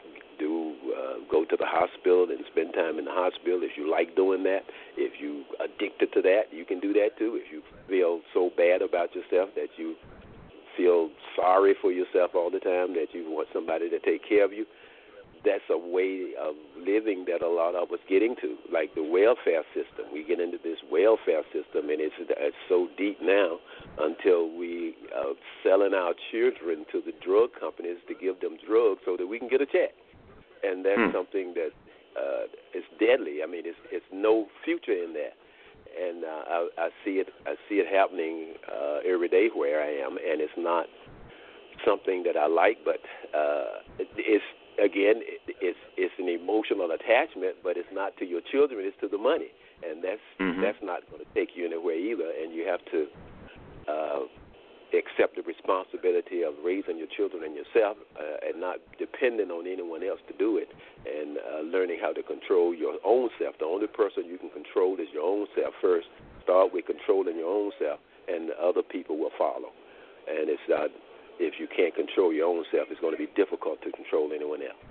do uh, go to the hospital and spend time in the hospital, if you like doing that, if you addicted to that, you can do that too. If you feel so bad about yourself that you feel sorry for yourself all the time, that you want somebody to take care of you, that's a way of living that a lot of us get into, like the welfare system. We get into this welfare system, and it's, it's so deep now until we are selling our children to the drug companies to give them drugs so that we can get a check. And that's hmm. something that uh, is deadly. I mean, it's, it's no future in that. And uh, I, I see it. I see it happening uh, every day where I am, and it's not something that I like, but uh, it, it's Again, it's it's an emotional attachment, but it's not to your children; it's to the money, and that's mm-hmm. that's not going to take you anywhere either. And you have to uh, accept the responsibility of raising your children and yourself, uh, and not depending on anyone else to do it. And uh, learning how to control your own self. The only person you can control is your own self first. Start with controlling your own self, and other people will follow. And it's not. If you can't control your own self, it's going to be difficult to control anyone else.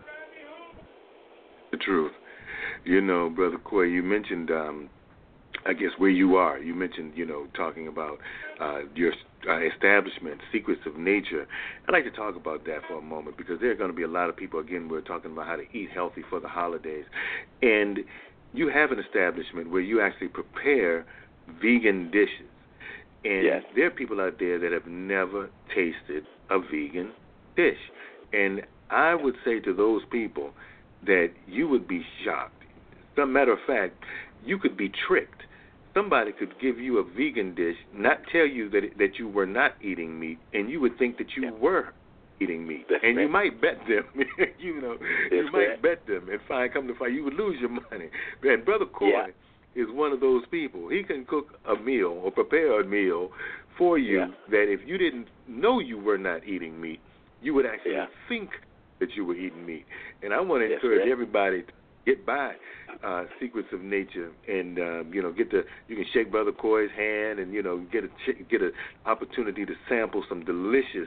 The truth. You know, Brother Coy, you mentioned, um, I guess, where you are. You mentioned, you know, talking about uh, your uh, establishment, Secrets of Nature. I'd like to talk about that for a moment, because there are going to be a lot of people, again, we're talking about how to eat healthy for the holidays. And you have an establishment where you actually prepare vegan dishes. And yes. there are people out there that have never tasted a vegan dish. And I would say to those people that you would be shocked. As a matter of fact, you could be tricked. Somebody could give you a vegan dish, not tell you that that you were not eating meat, and you would think that you yeah. were eating meat. That's and right. you might bet them. you know, That's you might right. bet them and find, come to find, you would lose your money. And Brother Coy yeah. is one of those people. He can cook a meal or prepare a meal for you yeah. that if you didn't know you were not eating meat, you would actually yeah. think that you were eating meat. And I want to Yes, encourage right. everybody to get by uh, Secrets of Nature, and uh, you know, get the you can shake Brother Coy's hand, and you know, get a get an opportunity to sample some delicious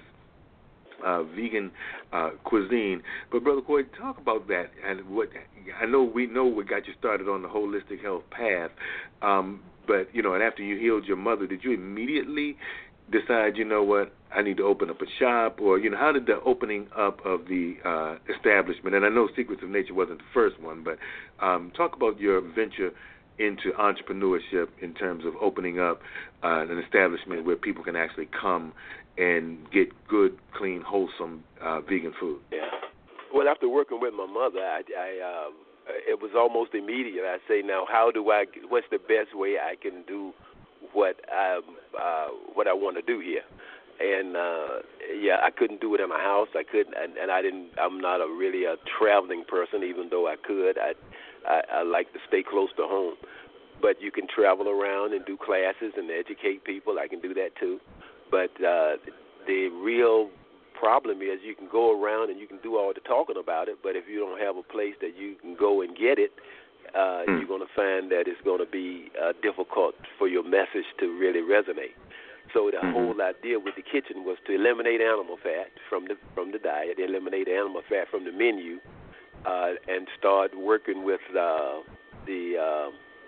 Uh, vegan uh, cuisine. But Brother Coy, talk about that, and what I know we know what got you started on the holistic health path. Um, but you know, and after you healed your mother, did you immediately decide, you know what, I need to open up a shop, or you know, how did the opening up of the uh, establishment? And I know Secrets of Nature wasn't the first one, but um, talk about your venture into entrepreneurship in terms of opening up uh, an establishment where people can actually come and get good, clean, wholesome uh, vegan food. Yeah. Well, after working with my mother, I, I um, it was almost immediate. I say, now, how do I? What's the best way I can do what I uh, what I want to do here? And uh, yeah, I couldn't do it in my house. I couldn't, and, and I didn't. I'm not a really a traveling person, even though I could. I, I I like to stay close to home. But you can travel around and do classes and educate people. I can do that too. But uh, the real problem is you can go around and you can do all the talking about it, but if you don't have a place that you can go and get it, uh, mm. you're going to find that it's going to be uh, difficult for your message to really resonate. So the mm-hmm. whole idea with the kitchen was to eliminate animal fat from the from the diet, eliminate animal fat from the menu, uh, and start working with uh, the uh,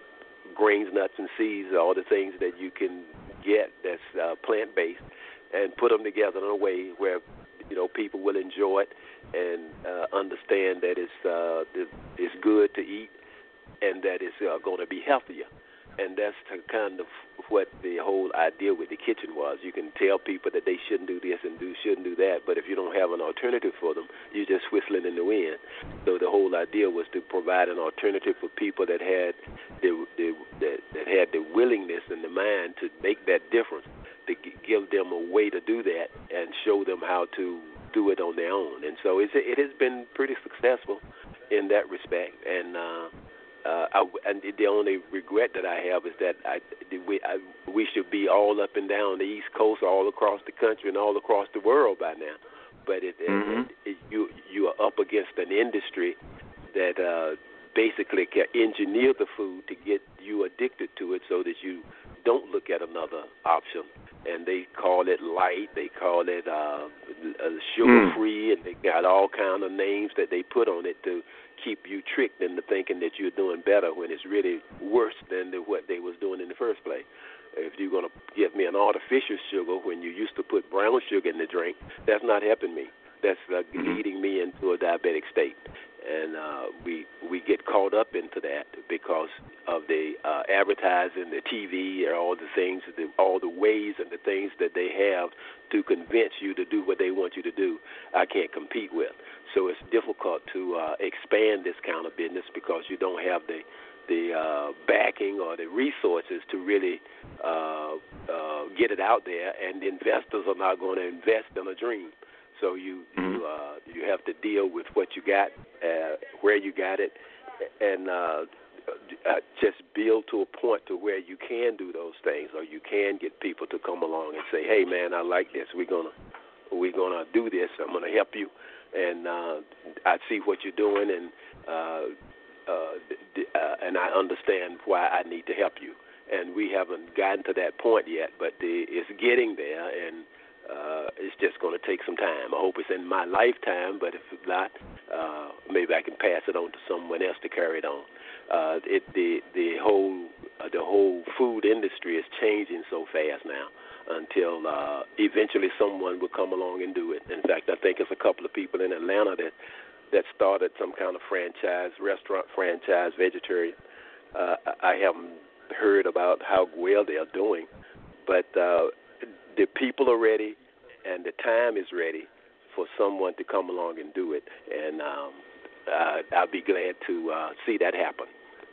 grains, nuts, and seeds, all the things that you can get that's uh, plant-based, and put them together in a way where, you know, people will enjoy it and uh, understand that it's uh, it's good to eat and that it's uh, going to be healthier. And that's the kind of what the whole idea with the kitchen was. You can tell people that they shouldn't do this and do shouldn't do that, but if you don't have an alternative for them, you're just whistling in the wind. So the whole idea was to provide an alternative for people that had the, the that, that had the willingness and the mind to make that difference, to give them a way to do that and show them how to do it on their own. And so it's, it has been pretty successful in that respect. And uh, Uh, I, and the only regret that I have is that I, we, I, we should be all up and down the East Coast, all across the country, and all across the world by now. But it, mm-hmm. it, it, you you are up against an industry that uh, basically can engineer the food to get you addicted to it, so that you don't look at another option. And they call it light, they call it uh, sugar-free, mm. and they got all kind of names that they put on it to keep you tricked into thinking that you're doing better when it's really worse than the, what they was doing in the first place. If you're going to give me an artificial sugar when you used to put brown sugar in the drink, that's not helping me. That's uh, leading me into a diabetic state. And uh, we we get caught up into that because of the uh, advertising, the T V, and all the things, the, all the ways and the things that they have to convince you to do what they want you to do. I can't compete with. So it's difficult to uh, expand this kind of business because you don't have the the uh, backing or the resources to really uh, uh, get it out there, and the investors are not going to invest in a dream. So you you, uh, you have to deal with what you got, uh, where you got it, and uh, uh, just build to a point to where you can do those things, or you can get people to come along and say, "Hey, man, I like this. We're gonna we're gonna do this. I'm gonna help you, and uh, I see what you're doing, and uh, uh, uh, and I understand why I need to help you." And we haven't gotten to that point yet, but the, it's getting there, and Uh, it's just going to take some time. I hope it's in my lifetime, but if it's not, uh, maybe I can pass it on to someone else to carry it on. Uh, it, the the whole uh, the whole food industry is changing so fast now until uh, eventually someone will come along and do it. In fact, I think it's a couple of people in Atlanta that that started some kind of franchise, restaurant franchise, vegetarian. Uh, I haven't heard about how well they are doing, but uh, the people are ready, and the time is ready for someone to come along and do it, and um, uh, I'll be glad to uh, see that happen.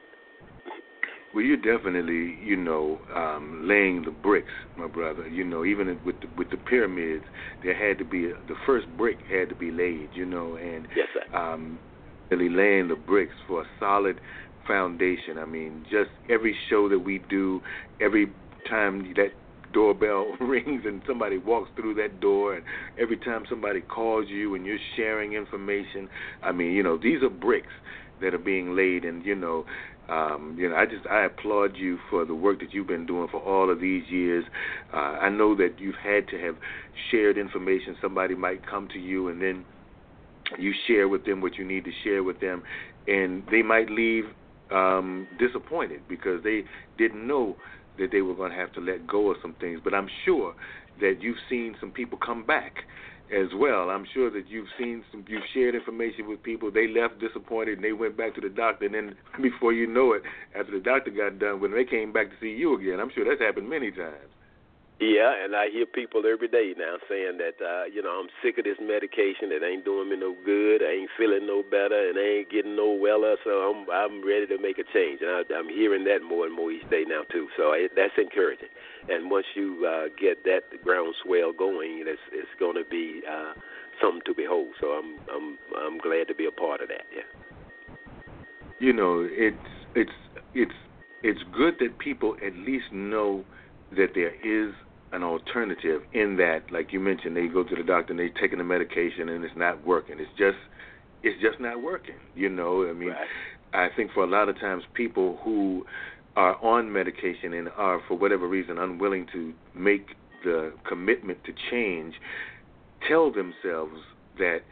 Well, you're definitely, you know, um, laying the bricks, my brother. You know, even with the, with the pyramids, there had to be a, the first brick had to be laid, you know, and yes, sir. Um, really laying the bricks for a solid foundation. I mean, just every show that we do, every time that doorbell rings and somebody walks through that door, and every time somebody calls you and you're sharing information, I mean, you know, these are bricks that are being laid, and you know, um, you know, I just I applaud you for the work that you've been doing for all of these years. Uh, I know that you've had to have shared information. Somebody might come to you, and then you share with them what you need to share with them, and they might leave um, disappointed because they didn't know that they were going to have to let go of some things. But I'm sure that you've seen some people come back as well. I'm sure that you've seen some, you've shared information with people. They left disappointed, and they went back to the doctor, and then before you know it, after the doctor got done, when they came back to see you again, I'm sure that's happened many times. Yeah, and I hear people every day now saying that, uh, you know, I'm sick of this medication. It ain't doing me no good. I ain't feeling no better, and I ain't getting no weller, so I'm I'm ready to make a change. And I, I'm hearing that more and more each day now, too. So it, that's encouraging. And once you uh, get that groundswell going, it's, it's going to be uh, something to behold. So I'm I'm I'm glad to be a part of that, yeah. You know, it's it's it's it's good that people at least know that there is an alternative in that, like you mentioned, they go to the doctor and they're taking the medication and it's not working. It's just it's just not working, you know. I mean, right. I think for a lot of times people who are on medication and are, for whatever reason, unwilling to make the commitment to change, tell themselves that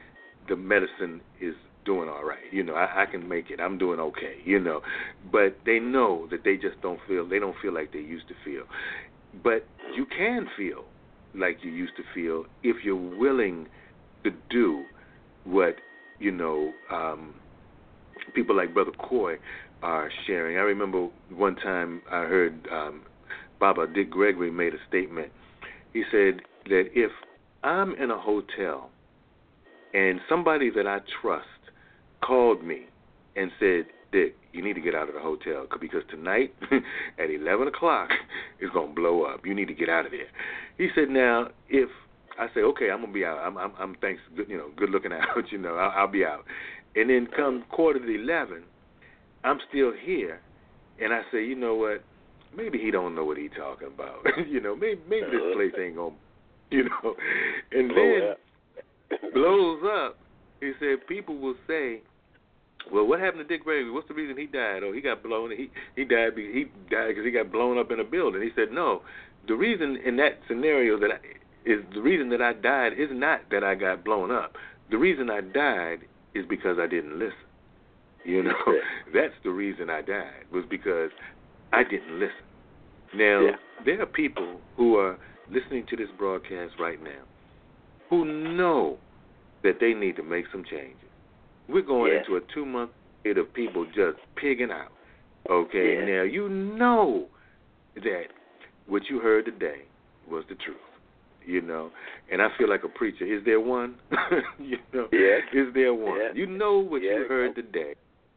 the medicine is doing all right. You know, I, I can make it. I'm doing okay. You know, but they know that they just don't feel. They don't feel like they used to feel. But you can feel like you used to feel if you're willing to do what, you know, um, people like Brother Coy are sharing. I remember one time I heard um, Baba Dick Gregory made a statement. He said that if I'm in a hotel and somebody that I trust called me and said, Dick, you need to get out of the hotel because tonight at eleven o'clock it's going to blow up. You need to get out of there. He said, now, if I say, okay, I'm going to be out. I'm, I'm, I'm thanks, good, you know, good looking out, you know, I'll, I'll be out. And then come quarter to eleven, I'm still here, and I say, you know what, maybe he don't know what he's talking about. you know, maybe, maybe this place ain't going to, you know. And then blows up. He said people will say, well, what happened to Dick Gregory? What's the reason he died? Oh, he got blown. He he died. He died because he got blown up in a building. He said, no, the reason in that scenario that I, is the reason that I died is not that I got blown up. The reason I died is because I didn't listen. You know, that's the reason I died was because I didn't listen. Now, yeah. there are people who are listening to this broadcast right now who know that they need to make some changes. We're going yeah. into a two-month period of people just pigging out. Okay, yeah. now you know that what you heard today was the truth. You know, and I feel like a preacher. Is there one? you know, yes. Is there one? Yes. You know what yes. you heard today.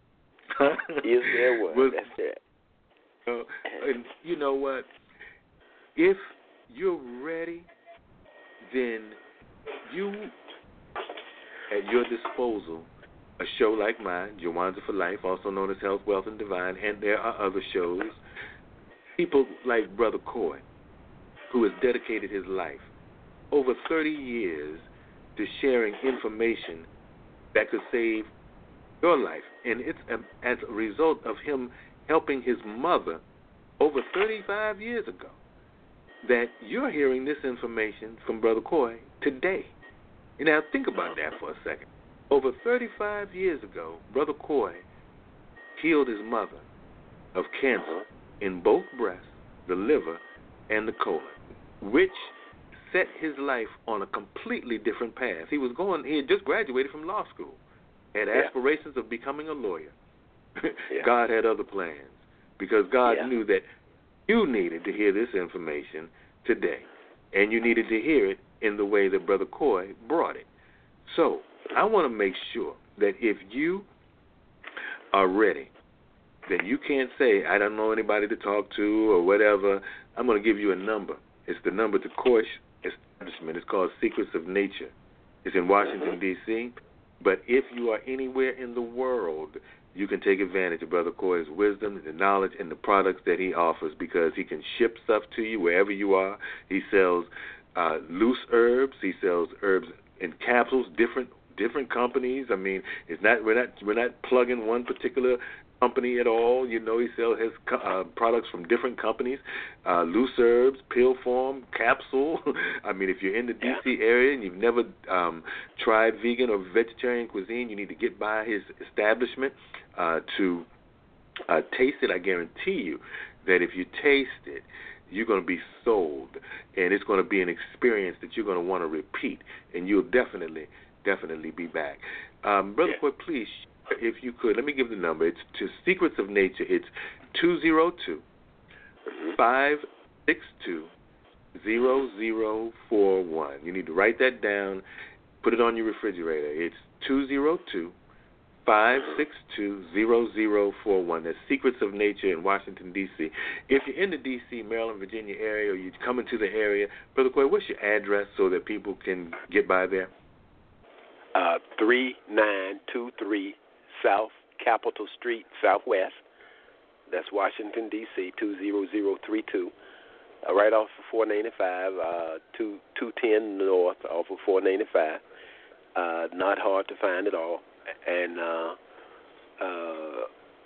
Is there one? was, That's it. Uh, and you know what? If you're ready, then you, at your disposal, a show like mine, Jawanda for Life, also known as Health, Wealth, and Divine, and there are other shows. People like Brother Coy, who has dedicated his life over thirty years to sharing information that could save your life. And it's a, as a result of him helping his mother over thirty-five years ago that you're hearing this information from Brother Coy today. And now think about that for a second. Over thirty-five years ago, Brother Coy healed his mother of cancer in both breasts, the liver, and the colon, which set his life on a completely different path. He was going, he had just graduated from law school, had yeah. aspirations of becoming a lawyer. yeah. God had other plans because God yeah. knew that you needed to hear this information today, and you needed to hear it in the way that Brother Coy brought it. So I want to make sure that if you are ready, then you can't say, I don't know anybody to talk to or whatever. I'm going to give you a number. It's the number to Coy Establishment. It's called Secrets of Nature. It's in Washington, D C But if you are anywhere in the world, you can take advantage of Brother Coy's wisdom, the knowledge, and the products that he offers because he can ship stuff to you wherever you are. He sells uh, loose herbs. He sells herbs in capsules, different different companies. I mean, it's not we're not we're not plugging one particular company at all. You know, he sells his uh, products from different companies, uh, loose herbs, pill form, capsule. I mean, if you're in the D C yeah. area and you've never um, tried vegan or vegetarian cuisine, you need to get by his establishment uh, to uh, taste it. I guarantee you that if you taste it, you're going to be sold, and it's going to be an experience that you're going to want to repeat, and you'll definitely, definitely be back. Um, Brother Coy, yeah. please, if you could, let me give the number. It's to Secrets of Nature. It's two oh two, five six two, zero zero four one. You need to write that down, put it on your refrigerator. It's two oh two, five six two, zero zero four one. That's Secrets of Nature in Washington, D C If you're in the D C, Maryland, Virginia area, or you come into the area, Brother Coy, what's your address so that people can get by there? Uh, three nine two three South Capitol Street, Southwest. That's Washington, D C two zero zero three two. Uh, right off of four ninety-five, uh, two ten North off of four ninety-five. Uh, not hard to find at all. And uh, uh,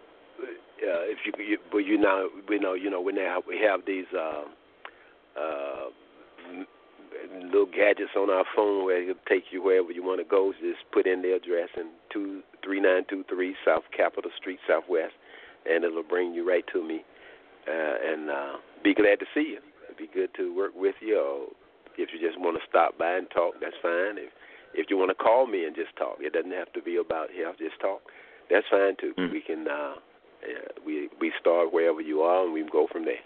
uh, if you, you, but you know, we know, you know, when they have, we have these uh, uh, little gadgets on our phone where it'll take you wherever you want to go. Just put in the address and two three nine two three South Capitol Street Southwest, and it'll bring you right to me. Uh, and uh, be glad to see you. It'd be good to work with you. Or if you just want to stop by and talk, that's fine. If if you want to call me and just talk, it doesn't have to be about health. Just talk. That's fine too. Mm. We can uh, uh, we we start wherever you are, and we can go from there.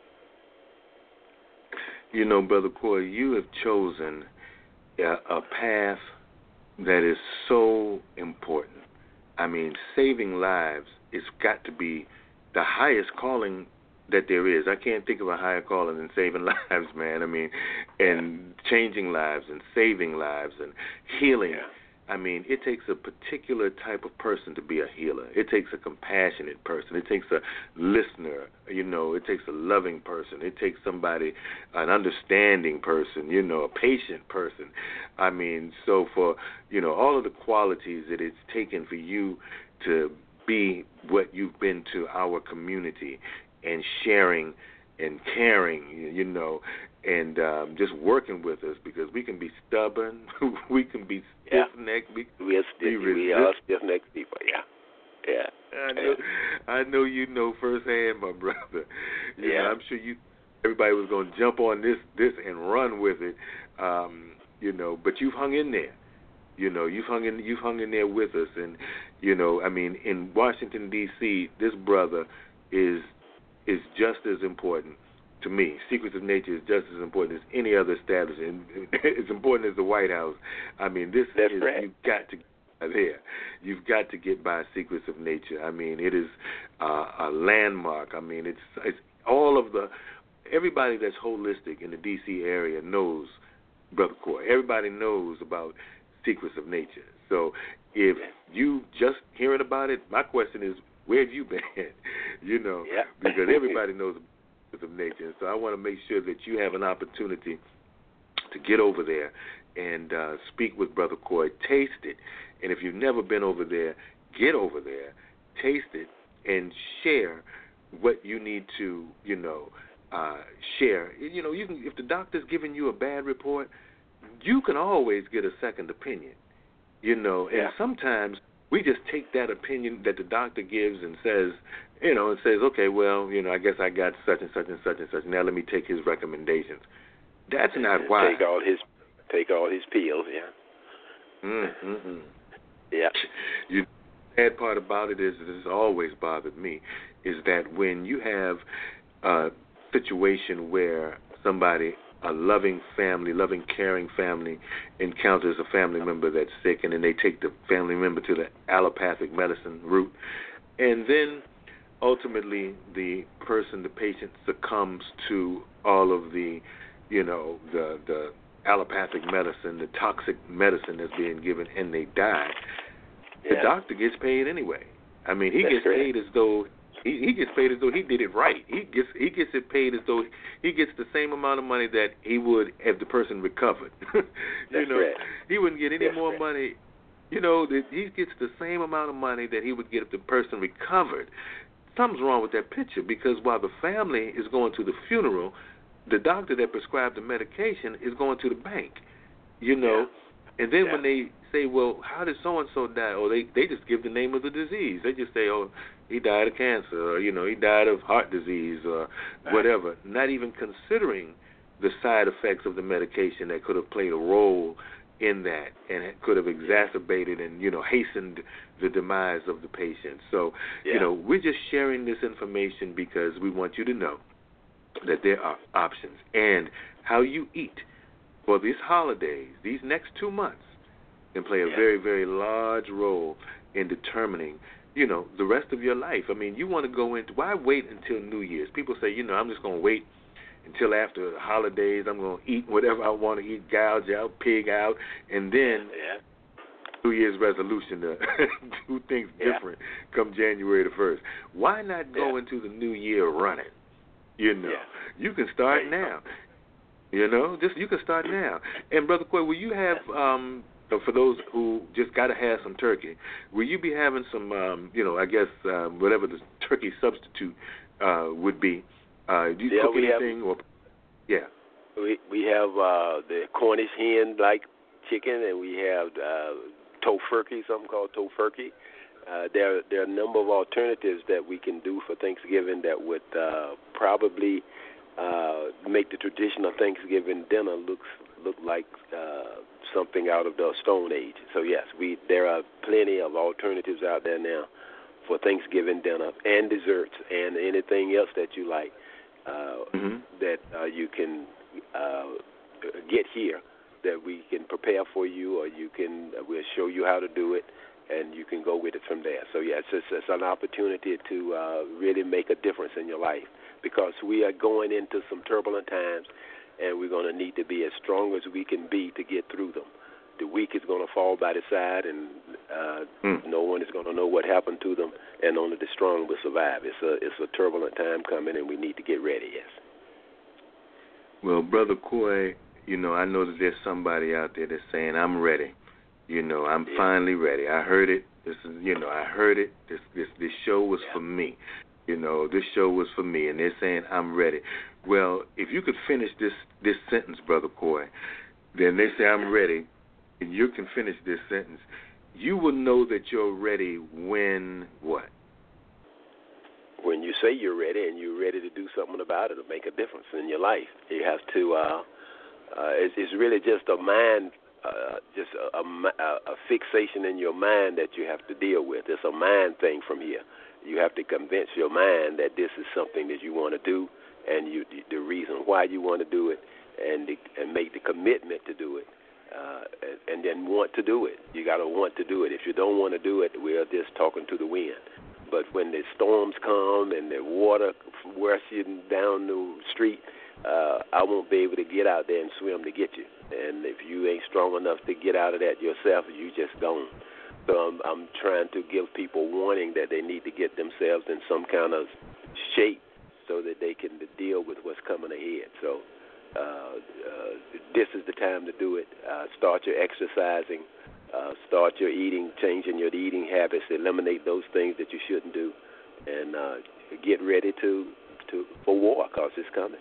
You know, Brother Corey, you have chosen a, a path that is so important. I mean, saving lives, it's got to be the highest calling that there is. I can't think of a higher calling than saving lives, man. I mean, and changing lives and saving lives and healing. Yeah. I mean, it takes a particular type of person to be a healer. It takes a compassionate person. It takes a listener. You know, it takes a loving person. It takes somebody, an understanding person, you know, a patient person. I mean, so for, you know, all of the qualities that it's taken for you to be what you've been to our community and sharing and caring, you know, and um, just working with us, because we can be stubborn, we can be stiff-necked, we, we are stiff, we are stiff-necked people, yeah, yeah. I know, I know you know firsthand, my brother. You yeah, know, I'm sure you. Everybody was going to jump on this, this, and run with it, um, you know. But you've hung in there, you know. You've hung in, you've hung in there with us, and you know, I mean, in Washington D C, this brother is is just as important to me. Secrets of Nature is just as important as any other establishment. It's important as the White House. I mean, this That's is right. You've got to get there. You've got to get by Secrets of Nature. I mean, it is uh, a landmark. I mean, it's it's all of the everybody that's holistic in the D C area knows Brother Corey. Everybody knows about Secrets of Nature. So if you just hearing about it, my question is, where have you been? you know, yeah. because everybody knows of nature. And so I want to make sure that you have an opportunity to get over there and uh, speak with Brother Corey, taste it. And if you've never been over there, get over there, taste it, and share what you need to, you know, uh, share. You know, you can, if the doctor's giving you a bad report, you can always get a second opinion, you know. And yeah. sometimes we just take that opinion that the doctor gives and says, you know, and says, okay, well, you know, I guess I got such and such and such and such. Now let me take his recommendations. That's not why. Take all his, take all his pills, yeah. Mm-hmm. Yeah. You, the sad part about it is, this has always bothered me, is that when you have a situation where somebody, a loving family, loving, caring family, encounters a family member that's sick, and then they take the family member to the allopathic medicine route, and then ultimately the person, the patient, succumbs to all of the, you know, the the allopathic medicine, the toxic medicine that's being given, and they die. Yeah. The doctor gets paid anyway. I mean, he That's gets correct. paid as though he, he gets paid as though he did it right. He gets he gets it paid as though he gets the same amount of money that he would if the person recovered. you That's know, correct. he wouldn't get any That's more correct. money. You know, that he gets the same amount of money that he would get if the person recovered. Something's wrong with that picture, because while the family is going to the funeral, the doctor that prescribed the medication is going to the bank. You know, yeah. and then yeah. when they say, well, how did so-and-so die? Or they, they just give the name of the disease. They just say, oh, he died of cancer, or, you know, he died of heart disease, or right. whatever, not even considering the side effects of the medication that could have played a role in that, and it could have exacerbated and, you know, hastened the demise of the patient. So, yeah. you know, we're just sharing this information because we want you to know that there are options, and how you eat for these holidays, these next two months, can play a yeah. very, very large role in determining, you know, the rest of your life. I mean, you want to go into, why wait until New Year's? People say, you know, I'm just going to wait until after the holidays. I'm going to eat whatever I want to eat, gouge out, pig out, and then yeah. New Year's resolution to do things yeah. different come January the first. Why not go yeah. into the new year running? You know, yeah. you can start now. You know, just you can start now. And Brother Corey, will you have, um, for those who just got to have some turkey, will you be having some, um, you know, I guess um, whatever the turkey substitute uh, would be? Uh, do you yeah, cook we anything? have, or yeah. we we have uh, the Cornish hen-like chicken, and we have uh, tofurkey, something called tofurkey. Uh, there, there are a number of alternatives that we can do for Thanksgiving that would uh, probably uh, make the traditional Thanksgiving dinner looks look like uh, something out of the Stone Age. So yes, we there are plenty of alternatives out there now for Thanksgiving dinner and desserts and anything else that you like uh, mm-hmm. that uh, you can uh, get here that we can prepare for you, or you can uh, we'll show you how to do it. And you can go with it from there. So, yeah, it's, just, it's an opportunity to uh, really make a difference in your life, because we are going into some turbulent times, and we're going to need to be as strong as we can be to get through them. The weak is going to fall by the side, and uh, mm. no one is going to know what happened to them, and only the strong will survive. It's a, it's a turbulent time coming, and we need to get ready, yes. Well, Brother Coy, you know, I know that there's somebody out there that's saying, I'm ready. You know, I'm yeah. finally ready. I heard it. This is, you know, I heard it. This this this show was yeah. for me. You know, this show was for me, and they're saying I'm ready. Well, if you could finish this this sentence, Brother Coy, then they say I'm ready, and you can finish this sentence. You will know that you're ready when what? When you say you're ready, and you're ready to do something about it to make a difference in your life. You have to. Uh, uh, it's, it's really just a mind. Uh, just a, a, a fixation in your mind that you have to deal with. It's a mind thing from here. You have to convince your mind that this is something that you want to do, and you, the reason why you want to do it, and the, and make the commitment to do it, uh, and, and then want to do it. You got to want to do it. If you don't want to do it, we're just talking to the wind. But when the storms come and the water rushing down the street, uh, I won't be able to get out there and swim to get you. And if you ain't strong enough to get out of that yourself, you just gone. So I'm, I'm trying to give people warning that they need to get themselves in some kind of shape so that they can deal with what's coming ahead. So uh, uh, this is the time to do it. Uh, start your exercising. Uh, start your eating, changing your eating habits. Eliminate those things that you shouldn't do, and uh, get ready to, to for war, because it's coming.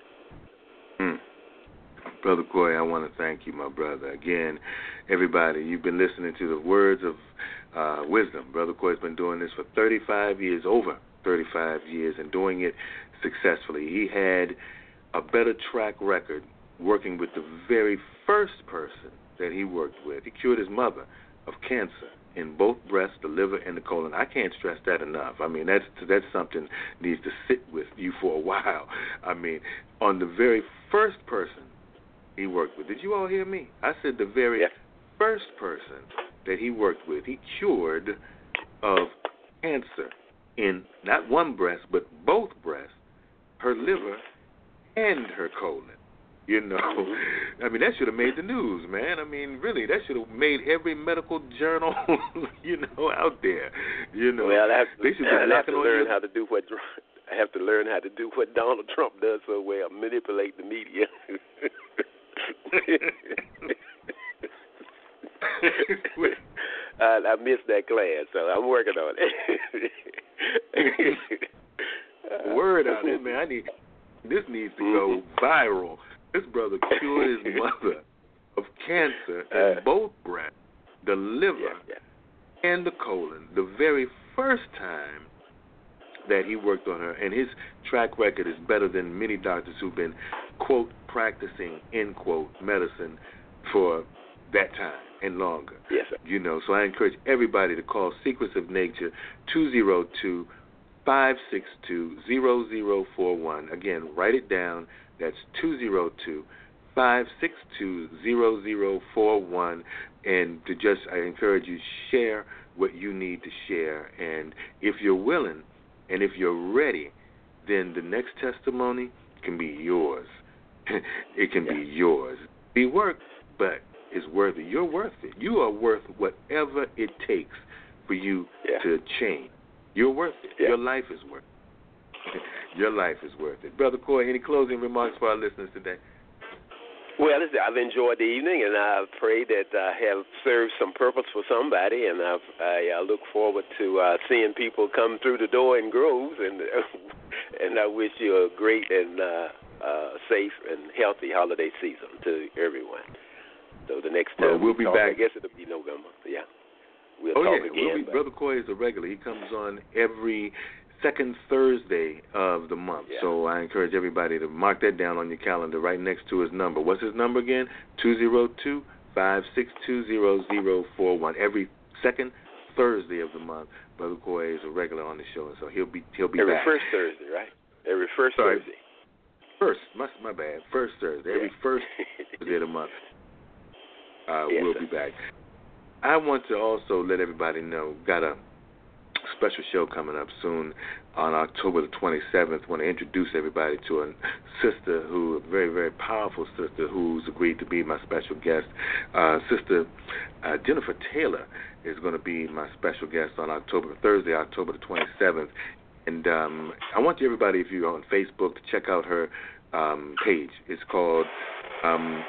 Hmm. Brother Coy, I want to thank you, my brother. Again, everybody, you've been listening to the words of uh, wisdom. Brother Coy's been doing this for thirty-five years, over thirty-five years, and doing it successfully. He had a better track record working with the very first person that he worked with. He cured his mother of cancer in both breast, the liver, and the colon. I can't stress that enough. I mean, that's that's something that needs to sit with you for a while. I mean, on the very first person he worked with. Did you all hear me? I said the very yeah. first person that he worked with, he cured of cancer in not one breast, but both breasts, her liver, and her colon. You know, I mean, that should have made the news, man. I mean, really, that should have made every medical journal, you know, out there. You know, well, I have to, they should I be have to learn you. how to do what I have to learn how to do what Donald Trump does so well, manipulate the media. I, I missed that class, so I'm working on it. Word on it, man. I need this needs to go mm-hmm. viral. This brother cured his mother of cancer in uh, both breasts, the liver, yeah, yeah. and the colon, the very first time that he worked on her. And his track record is better than many doctors who've been, quote, practicing, end quote, medicine for that time and longer. Yes, sir. You know, so I encourage everybody to call Secrets of Nature two oh two, five six two, zero zero four one. Again, write it down. That's two oh two, five six two, zero zero four one. And to just, I encourage you, share what you need to share. And if you're willing and if you're ready, then the next testimony can be yours. It can yeah. be yours. Be work, but it's worth it. You're worth it. You are worth whatever it takes for you yeah. to change. You're worth it. Yeah. Your life is worth it. Your life is worth it. Brother Coy, any closing remarks for our listeners today? Well, I've enjoyed the evening, and I pray that I have served some purpose for somebody, and I've, I, I look forward to uh, seeing people come through the door in Groves, and and I wish you a great and uh, uh, safe and healthy holiday season to everyone. So the next well, time we'll we be talk, back. I guess it'll be November. Yeah, we'll oh, talk yeah. again. We'll be, Brother Coy is a regular. He comes on every second Thursday of the month. Yeah. So I encourage everybody to mark that down on your calendar right next to his number. What's his number again? two zero two, five six two, zero zero four one. Every second Thursday of the month, Brother Coy is a regular on the show, and so he'll be he'll be Every back. first Thursday, right? Every first Sorry. Thursday. First, my, my bad. First Thursday. Every Yeah. first Thursday of the month. Uh, yes, we'll sir. be back. I want to also let everybody know, got a special show coming up soon on October the twenty-seventh. I want to introduce everybody to a sister who, a very, very powerful sister who's agreed to be my special guest. Uh, sister uh, Jennifer Taylor is going to be my special guest on October, Thursday, October the twenty-seventh. And um, I want everybody, if you're on Facebook, to check out her um, page. It's called... Um,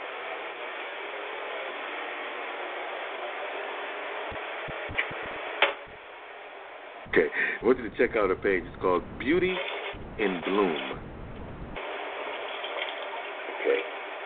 Okay, I want you to check out her page. It's called Beauty in Bloom. Okay.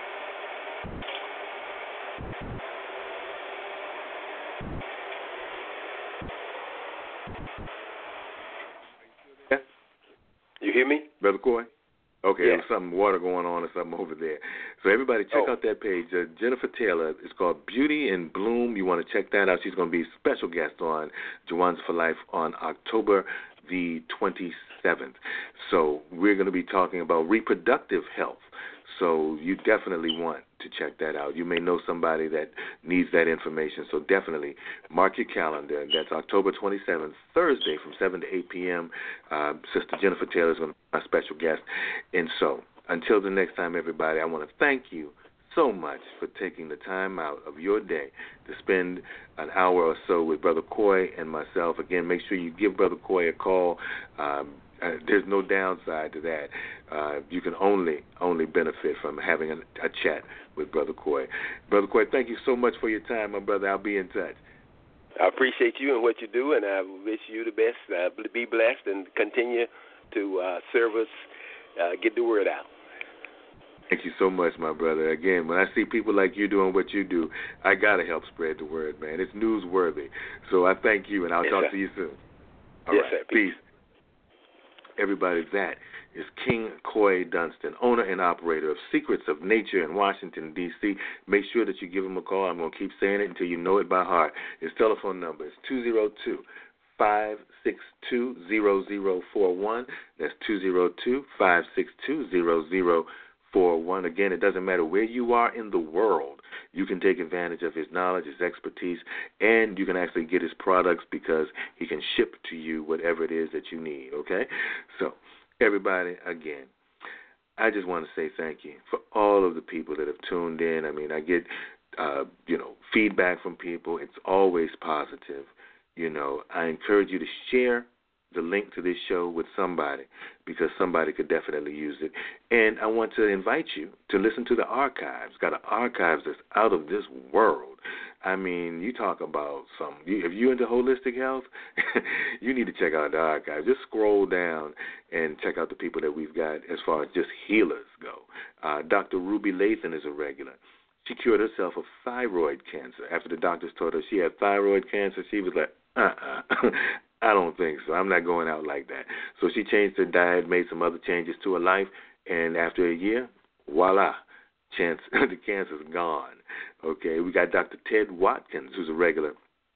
Yeah? You hear me? Brother Coy? Okay, Yeah. there's some water going on or something over there. So everybody check Oh. out that page. Uh, Jennifer Taylor. It's called Beauty in Bloom. You want to check that out. She's going to be a special guest on Joanne's for Life on October the twenty-seventh. So we're going to be talking about reproductive health. So you definitely want to check that out. You may know somebody that needs that information, so definitely mark your calendar. That's October twenty-seventh, Thursday from seven to eight p.m. Uh, Sister Jennifer Taylor is going to be my special guest. And so until the next time, everybody, I want to thank you so much for taking the time out of your day to spend an hour or so with Brother Coy and myself. Again, make sure you give Brother Coy a call. Um, uh, there's no downside to that. Uh, you can only only benefit from having a, a chat with Brother Coy. Brother Coy, thank you so much for your time, my brother. I'll be in touch. I appreciate you and what you do, and I wish you the best. Uh, be blessed and continue to uh, serve us, uh, get the word out. Thank you so much, my brother. Again, when I see people like you doing what you do, I got to help spread the word, man. It's newsworthy. So I thank you, and I'll yes, talk sir. to you soon. All yes, right. sir. Peace. Peace. Everybody, that is King Coy Dunston, owner and operator of Secrets of Nature in Washington, D C Make sure that you give him a call. I'm going to keep saying it until you know it by heart. His telephone number is two zero two, five six two, zero zero four one. That's two zero two, five six two, zero zero four one. Again, it doesn't matter where you are in the world. You can take advantage of his knowledge, his expertise, and you can actually get his products because he can ship to you whatever it is that you need, okay? So, everybody, again, I just want to say thank you for all of the people that have tuned in. I mean, I get, uh, you know, feedback from people. It's always positive. You know, I encourage you to share the link to this show with somebody because somebody could definitely use it. And I want to invite you to listen to the archives. Got an archives that's out of this world. I mean, you talk about some, you, if you're into holistic health, you need to check out the archives. Just scroll down and check out the people that we've got as far as just healers go. Uh, Doctor Ruby Lathan is a regular. She cured herself of thyroid cancer. After the doctors told her she had thyroid cancer, she was like, uh-uh. I don't think so. I'm not going out like that. So she changed her diet, made some other changes to her life, and after a year, voila, chance the cancer's gone. Okay, we got Doctor Ted Watkins, who's a regular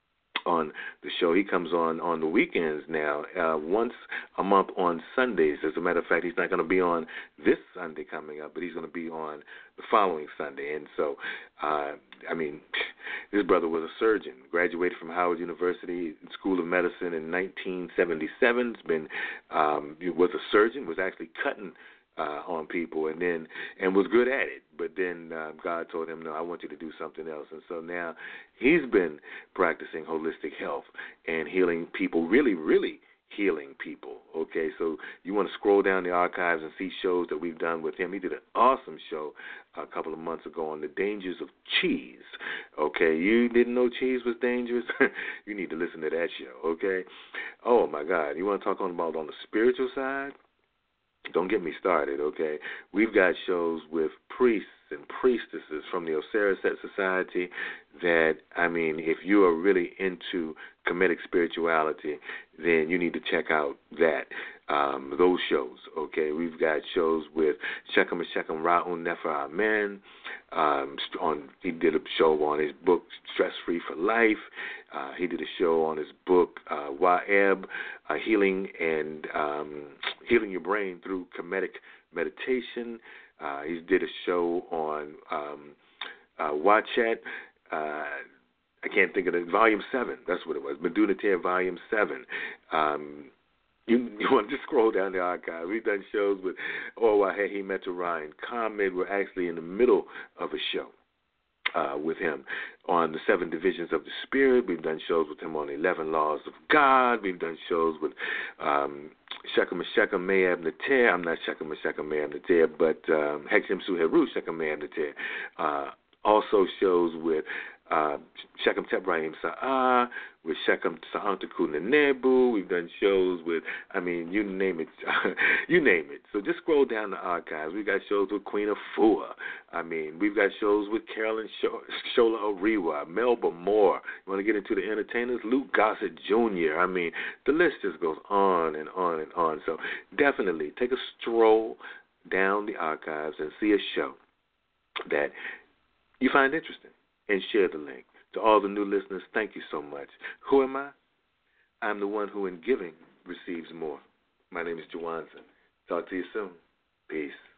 on the show. He comes on on the weekends now, uh, once a month on Sundays. As a matter of fact, he's not going to be on this Sunday coming up, but he's going to be on the following Sunday. And so, uh, I mean, this brother was a surgeon, graduated from Howard University School of Medicine in nineteen seventy-seven. Has been um, was a surgeon, was actually cutting Uh, on people, and then and was good at it. But then uh, God told him, no, I want you to do something else. And so now he's been practicing holistic health and healing people, really, really healing people. Okay, so you want to scroll down the archives and see shows that we've done with him. He did an awesome show a couple of months ago on the dangers of cheese. Okay, you didn't know cheese was dangerous? You need to listen to that show, okay? Oh, my God. You want to talk on about on the spiritual side? Don't get me started, okay? We've got shows with priests and priestesses from the Osiris-Set Society that, I mean, if you are really into Kemetic spirituality, then you need to check out that, um, those shows, okay? We've got shows with Shechem Shechem Ra'un Nefer Amen. Um, on, he did a show on his book, Stress Free for Life. Uh, he did a show on his book, uh, Wa'eb, uh, Healing and um, Healing Your Brain Through Kemetic Meditation. Uh, he did a show on um, uh, Wachat. Uh, I can't think of it. Volume seven. That's what it was. Meduna Tear Volume seven. Um, you, you want to just scroll down the archive. We've done shows with Orwahehi Meteorine. Ahmed, we're actually in the middle of a show uh, with him on the seven divisions of the Spirit. We've done shows with him on the eleven laws of God. We've done shows with um, Shechem Shechem Me'ab Neter. I'm not Shechem Shechem Me'ab Neter, but um, Hexim Suheru Shechem Me'ab Neter. Uh, also shows with uh, Shechem Tebrahim Sa'ah, with Shechem Sa'antaku Nenebu. We've done shows with, I mean, you name it. you name it. So just scroll down the archives. We've got shows with Queen Afua. I mean, we've got shows with Carolyn Shola Oriwa, Melba Moore. You want to get into the entertainers? Luke Gossett Junior I mean, the list just goes on and on and on. So definitely take a stroll down the archives and see a show that you find interesting and share the link. To all the new listeners, thank you so much. Who am I? I'm the one who in giving receives more. My name is Jawanson. Talk to you soon. Peace.